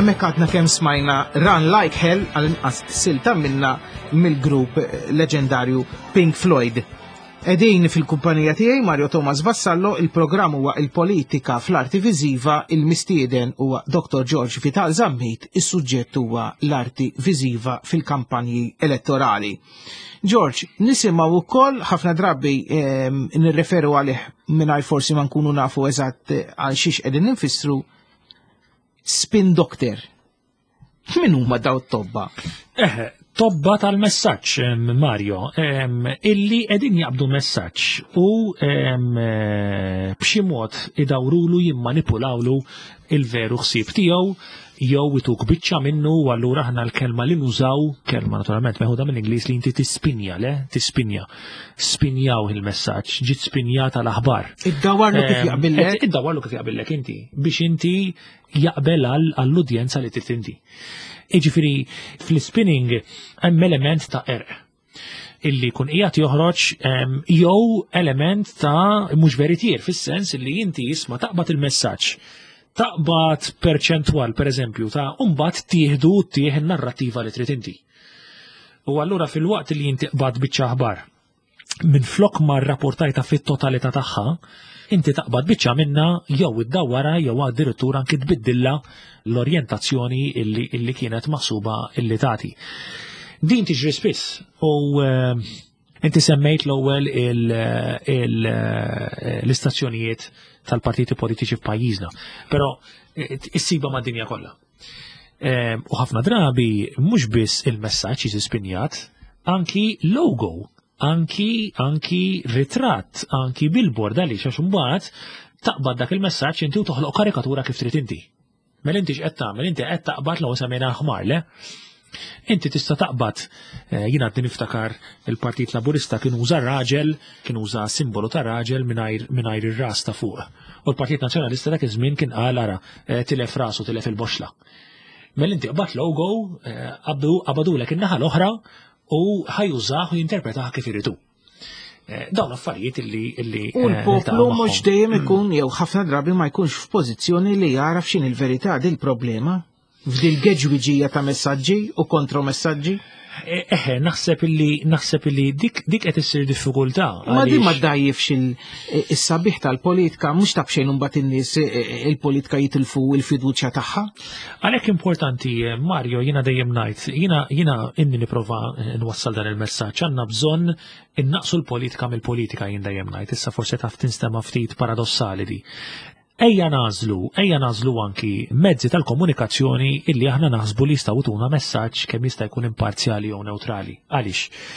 Emmek għadna kem smajna Run Like Hell għal-inqas silta minna mill-grupp leġendarju Pink Floyd. Edin fil-kumpanija tiegħi Mario Thomas Vassallo, il-programm huwa il-politika fl-arti viżiva, il-mistieden huwa doktor George Vital Zammit, is-suġġett huwa l-arti viżiva fil-kampanji elettorali. George, nisimgħu wkoll ħafna drabi nirreferu għalih mingħajr forsi ma nkunu nafu eżatt għal xiex qegħdin ninfissru spin doctor. Min huma daw t-tobba? Eh, tobba tal-messaġġ, Mario, illi qegħdin jaqbdu messaġġ u b'xi mod idawrulu jimmanipulawlu il-veru ħsieb tiegħu jew ituk biċċa minnu u allura aħna l-kelma li nużaw, kelma naturalment meħuda mill-Ingliż li inti tispinja, le? Tispinja. Spinjaw il-messaġġ, ġiet spinjata l-aħbar. Iddawarlu kif jaqbillek? Iddawarlu kif jaqbillek inti biex inti jaqbel għall-udjenza li trid inti. Jiġifieri fl-spinning hemm element ta' erq illi kun qiegħed joħroġ jew element ta' mhux veritier fis-sens illi inti jisma' taqbad il-messaġġ. Taqbad perċentwal, per eżempju, ta' umbat tieħdu tieħ il-narrativa li trid inti. U allura fil-waqt li inti qbad biċċa aħbar minn flok ma rrapportajta fit-totalità tagħha, inti taqbad biċċa minna jew iddawwara jew addirittura anki tbiddilha l-orjentazzjoni illi, illi kienet maħsuba illi tagħti. Din tiġri spiss u uh, inti semmejt l-ewwel l-istazzjonijiet tal-partiti politiċi f'pajjiżna, però issiba mad-dinja kollha. U ħafna drabi mhux biss il-messaġġ jiġi spinjat, anki logo, anki anki ritratt, anki billboard għaliex għax imbagħad taqbad dak il-messaġġ inti u toħloq karikatura kif trid inti. Mela inti x'qed tagħmel, inti qed taqbad l semmejna ħmar le? Inti tista' taqbad, jiena għaddi niftakar il-Partit Laburista kien uża raġel, kien uża simbolu ta' raġel mingħajr ir-ras ta' fuq. U l-Partit Nazzjonalista dak iż-żmien kien qal ara tilef rasu, tilef il-boxla. Mela inti qbad logo qabadulek in-naħa l-oħra u ħajużah u jinterpretaha kif iridu. Dawn affarijiet illi illi U l-poplu mhux dejjem ikun jew ħafna drabi ma jkunx f'pożizzjoni li jaraf x'in il-verità din il-problema. F'dil geġwiġija ta' messaġġi u kontromessaġġi? Eħe, naħseb illi naħseb illi dik dik qed issir diffikultà. Ma din ma ddajjifx is-sabiħ tal-politika mhux ta' bxejn imbagħad in-nies il-politika jitilfu l-fiduċja tagħha? Għalhekk importanti, Mario, jiena dejjem ngħid, jiena jiena inni nipprova nwassal dan il-messaġġ, għandna bżonn innaqsu l-politika mill-politika jien dejjem ngħid, issa forsi taf tinstema' ftit paradossali di. Ejja nażlu, ejja nażlu anki mezzi tal-komunikazzjoni illi aħna naħsbu li jistgħu jtuna messaġġ kemm jista' jkun imparzjali jew neutrali. Għaliex?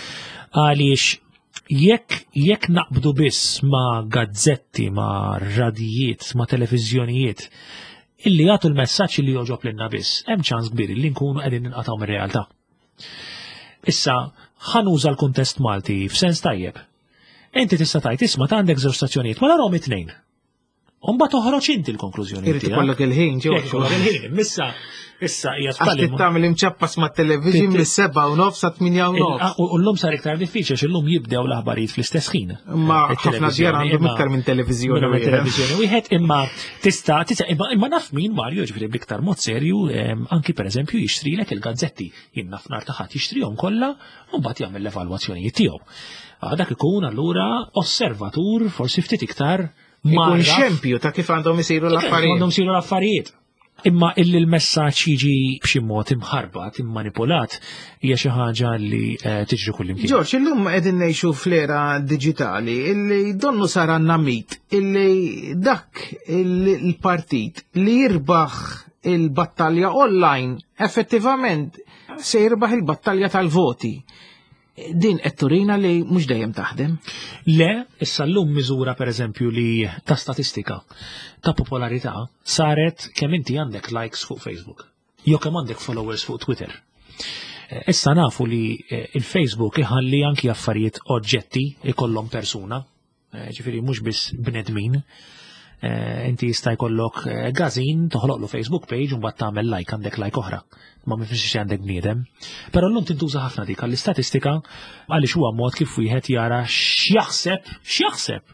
Għaliex jekk jekk naqbdu biss ma' gazzetti, ma' radijiet, ma' televiżjonijiet illi jagħtu l-messaġġ li joġob lilna biss, hemm ċans kbir li nkunu qegħdin ninqatgħu mir-realtà. Issa ħanuża l-kuntest Malti f'sens tajjeb. Inti tista' tgħid isma' ta' għandek żewġ stazzjonijiet, ma narhom it-tnejn. Umba toħroġ inti l-konklużjoni. Irrid ikollok il-ħin ġew. il-ħin, missa issa hija tfalli. Għax tagħmel imċappas mat-televiżjon mis-seba' u nofs sa tminja u nofs. U llum sar iktar diffiċli x'illum jibdew l-aħbarijiet fl-istess ħin. Ma ħafna djar għandhom iktar minn televiżjoni televiżjoni wieħed imma tista' tista' imma naf min Mario ġifieri b'iktar mod serju anki pereżempju jixtrilek il-gazzetti. Jien naf nhar ta' ħadd jixtrihom kollha u mbagħad jagħmel l-evalwazzjonijiet tiegħu. Dak ikun allura osservatur forsi ftit iktar Ikun xempju ta' kif għandhom isiru l-affarijiet. Għandhom isiru l-affarijiet. Imma illi l-messaġġ jiġi b'xi mod imħarbat, immanipulat, hija xi ħaġa li tiġri kullimkien. George, illum qegħdin ngħixu fl-era diġitali illi donnu sar għandna mit illi dak il-partit li jirbaħ il-battalja online effettivament se jirbaħ il-battalja tal-voti. Din qed turina li mhux dejjem taħdem? Le, issa llum miżura pereżempju li ta' statistika ta' popolarità saret kemm inti għandek likes fuq Facebook, jew kemm għandek followers fuq Twitter. Issa nafu li il-Facebook iħalli anki affarijiet oġġetti ikollhom persuna, ġifieri mhux biss bnedmin. Inti jista' jkollok gazin toħloqlu Facebook page u mbagħad tagħmel like għandek like oħra. Ma mifrix għandek bniedem. Però llum tintuża ħafna dik għall-istatistika għaliex huwa mod kif wieħed jara x'jaħseb x'jaħseb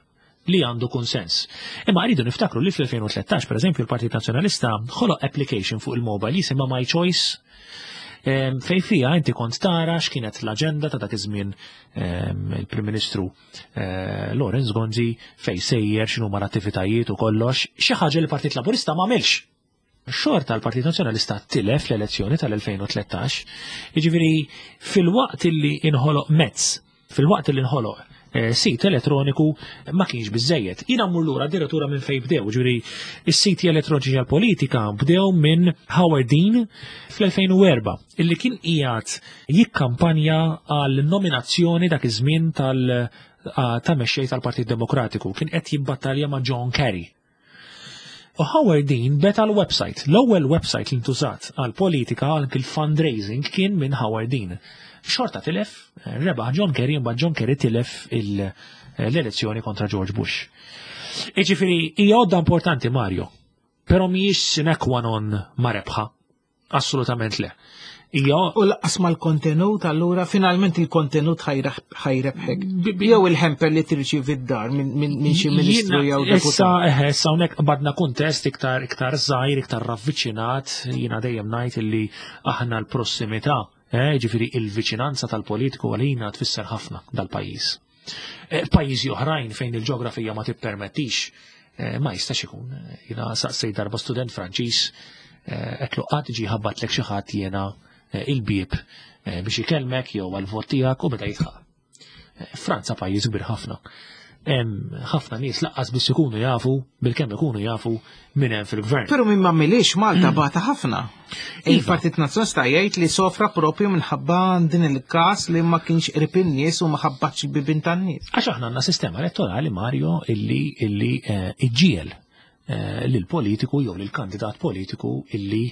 li għandu konsens. Imma rridu niftakru li fl-elfejn u tlettax, per eżempju, il-Partit Nazzjonalista ħoloq application fuq il-mobile jisimha My Choice, fej fija inti kont tara x'kienet l-aġenda ta' dak iż-żmien il-Prim Ministru Lawrence Gonzi fej sejjer x'inhuma l-attivitajiet u kollox, xi ħaġa li l-Partit Laburista m'għamilx. Xorta l-Partit Nazzjonalista tilef l-elezzjoni tal-elfejn u tlettax, jiġifieri fil-waqt illi inħoloq mezz, fil-waqt illi inħoloq sit elettroniku ma kienx biżejjed. Jiena mmur lura direttura minn fejn bdew, ġifieri is-siti elettroniċi għall-politika bdew minn Howard Dean fl-elfejn u erba' illi kien qiegħed jikkampanja għal nominazzjoni dak iż-żmien tal ta' mexxej tal-Partit Demokratiku, kien qed jibbattalja ma' John Kerry. U Howard Dean beta l-website, l-ewwel website li ntużat għall-politika għal il-fundraising kien minn Howard Dean. Xorta tilef, rebaħ John Kerry, imma John Kerry tilef l-elezzjoni kontra George Bush. Iġifieri hija għodda importanti, Mario, però mhijiex sine qua non ma rebħa. Assolutament le. U laqqas mal-kontenut, allura finalment il-kontenut ħajrebħek. Jew il-ħemper li tirċivi d-dar minn xi ministru jew deputat. Issa issa hawnhekk badna kuntest iktar iktar żgħir, iktar ravviċinat, jiena dejjem ngħid illi aħna l-prossimità, ġifieri il-viċinanza tal-politiku għalina tfisser ħafna dal-pajjiż. Pajjiżi oħrajn fejn il-ġeografija ma tippermettix ma jistax ikun. Jiena saqsej darba student Franċiż qed lu qatt ġie ħabbatlek xi ħadd jiena il-bieb biex ikellmek jew għal-vot tiegħek u beda jitħaq. Franza pajjiż kbir ħafna. Hemm ħafna nies laqqas biss ikunu jafu bil-kemm ikunu jafu minn hemm fil-gvern. Però min m'għamilix Malta bata ħafna. Il-Partit Nazzjonalista jgħid li sofra propju minħabba din il-każ li ma kienx qrib in-nies u ma ħabbatx il-bibien tan-nies. Għax aħna għandna sistema elettorali, Mario, illi illi iġġiel lil politiku jew lil kandidat politiku illi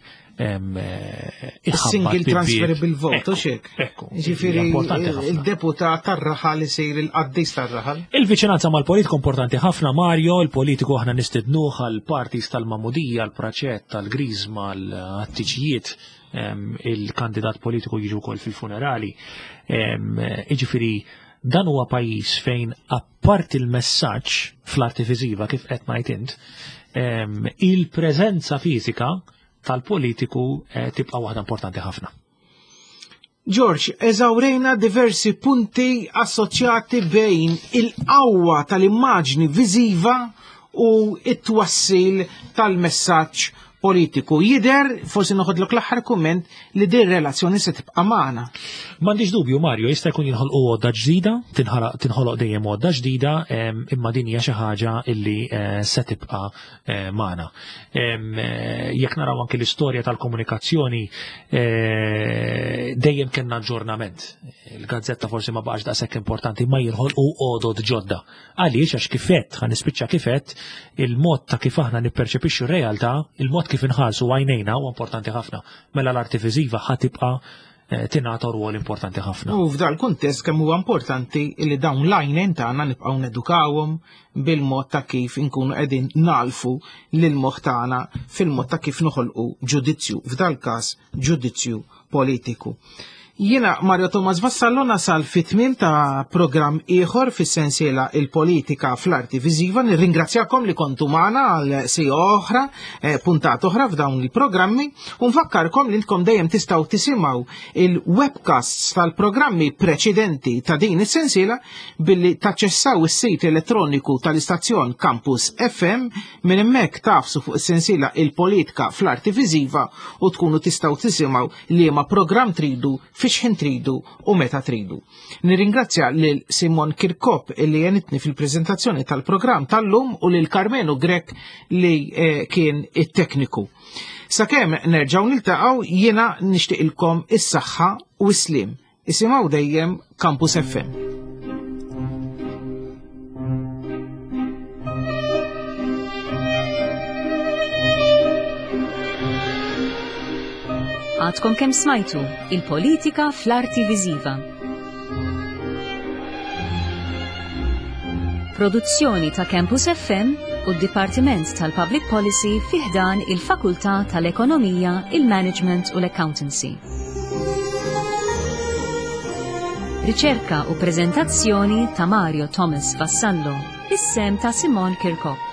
single transferable vote, u xek. Ġifieri il-deputat tar-raħal isir il-qaddis tar-raħal. Il-viċinanza mal-politiku importanti ħafna, Mario, il-politiku aħna nistednuh għall-partis tal-Mamudija, l-Praċett, tal-Griżma, l-Attiċijiet, il-kandidat politiku jiġu wkoll fil-funerali. Ġifieri dan huwa pajjiż fejn apparti il-messaġġ fl-arti viżiva kif qed ngħid int, il-preżenza fiżika tal-politiku tibqa' waħda importanti ħafna. George, eżawrejna diversi punti assoċjati bejn il-qawwa tal-immaġni viżiva u it-twassil tal-messaġġ politiku. Jider, forsi noħodlok l-aħħar kumment li din relazzjoni se tibqa' magħna. M'għandix dubju, Mario, jista' jkun jinħolqu għodda ġdida, tinħoloq dejjem għodda ġdida, imma din hija xi ħaġa illi se tibqa' magħna. Jekk naraw anke l-istorja tal-komunikazzjoni dejjem kellna aġġornament. Il-gazzetta forsi ma baqax daqshekk importanti ma jinħolqu għodod ġodda. Għaliex għax kifet, ħanispiċċa kifet, il-mod ta' kif aħna nipperċepixxu r-realtà, il-mod kif inħarsu għajnejna huwa importanti ħafna. Mela l-arti viżiva ħatibqa' tingħata rwol importanti ħafna. U f'dal kuntest kemm huwa importanti li dawn l-għajnejn tagħna nibqgħu nedukawhom bil-mod ta' kif inkunu qegħdin nagħlfu lil moħħ tagħna fil-mod ta' kif noħolqu ġudizzju, f'dal każ ġudizzju politiku. Jiena Mario Tomas Vassallo nasal fit-tmiem ta' programm ieħor fis-sensiela il-politika fl-arti viżiva. Nirringrazzjakom li kontu magħna għal sija oħra, puntat oħra f'dawn il-programmi, u nfakkarkom li intkom dejjem tistgħu tisimgħu il-webcasts tal-programmi preċedenti ta' din is-sensiela billi taċċessaw is-sit elettroniku tal-istazzjon Campus F M, minn hemmhekk tafsu fuq is-sensiela il-politika fl-arti viżiva u tkunu tistgħu tisimgħu liema programm tridu x'ħin tridu u meta tridu. Nirringrazzja lil Simon Kirkop li jenitni fil-preżentazzjoni tal-programm tal-lum u lil Carmenu Grek li eh, kien it-tekniku. Sakemm nerġgħu niltaqgħu jiena nixtieqilkom is-saħħa u s-slim. Isimgħu dejjem Campus F M. Għadkom kemm smajtu il-politika fl-arti viżiva. Produzzjoni ta' Campus F M u d-Dipartiment tal-Public Policy fiħdan il-Fakultà tal-Ekonomija, il-Management u l-Accountancy. Riċerka u preżentazzjoni ta' Mario Tomas Vassallo. Is-sem ta' Simon Kirkop.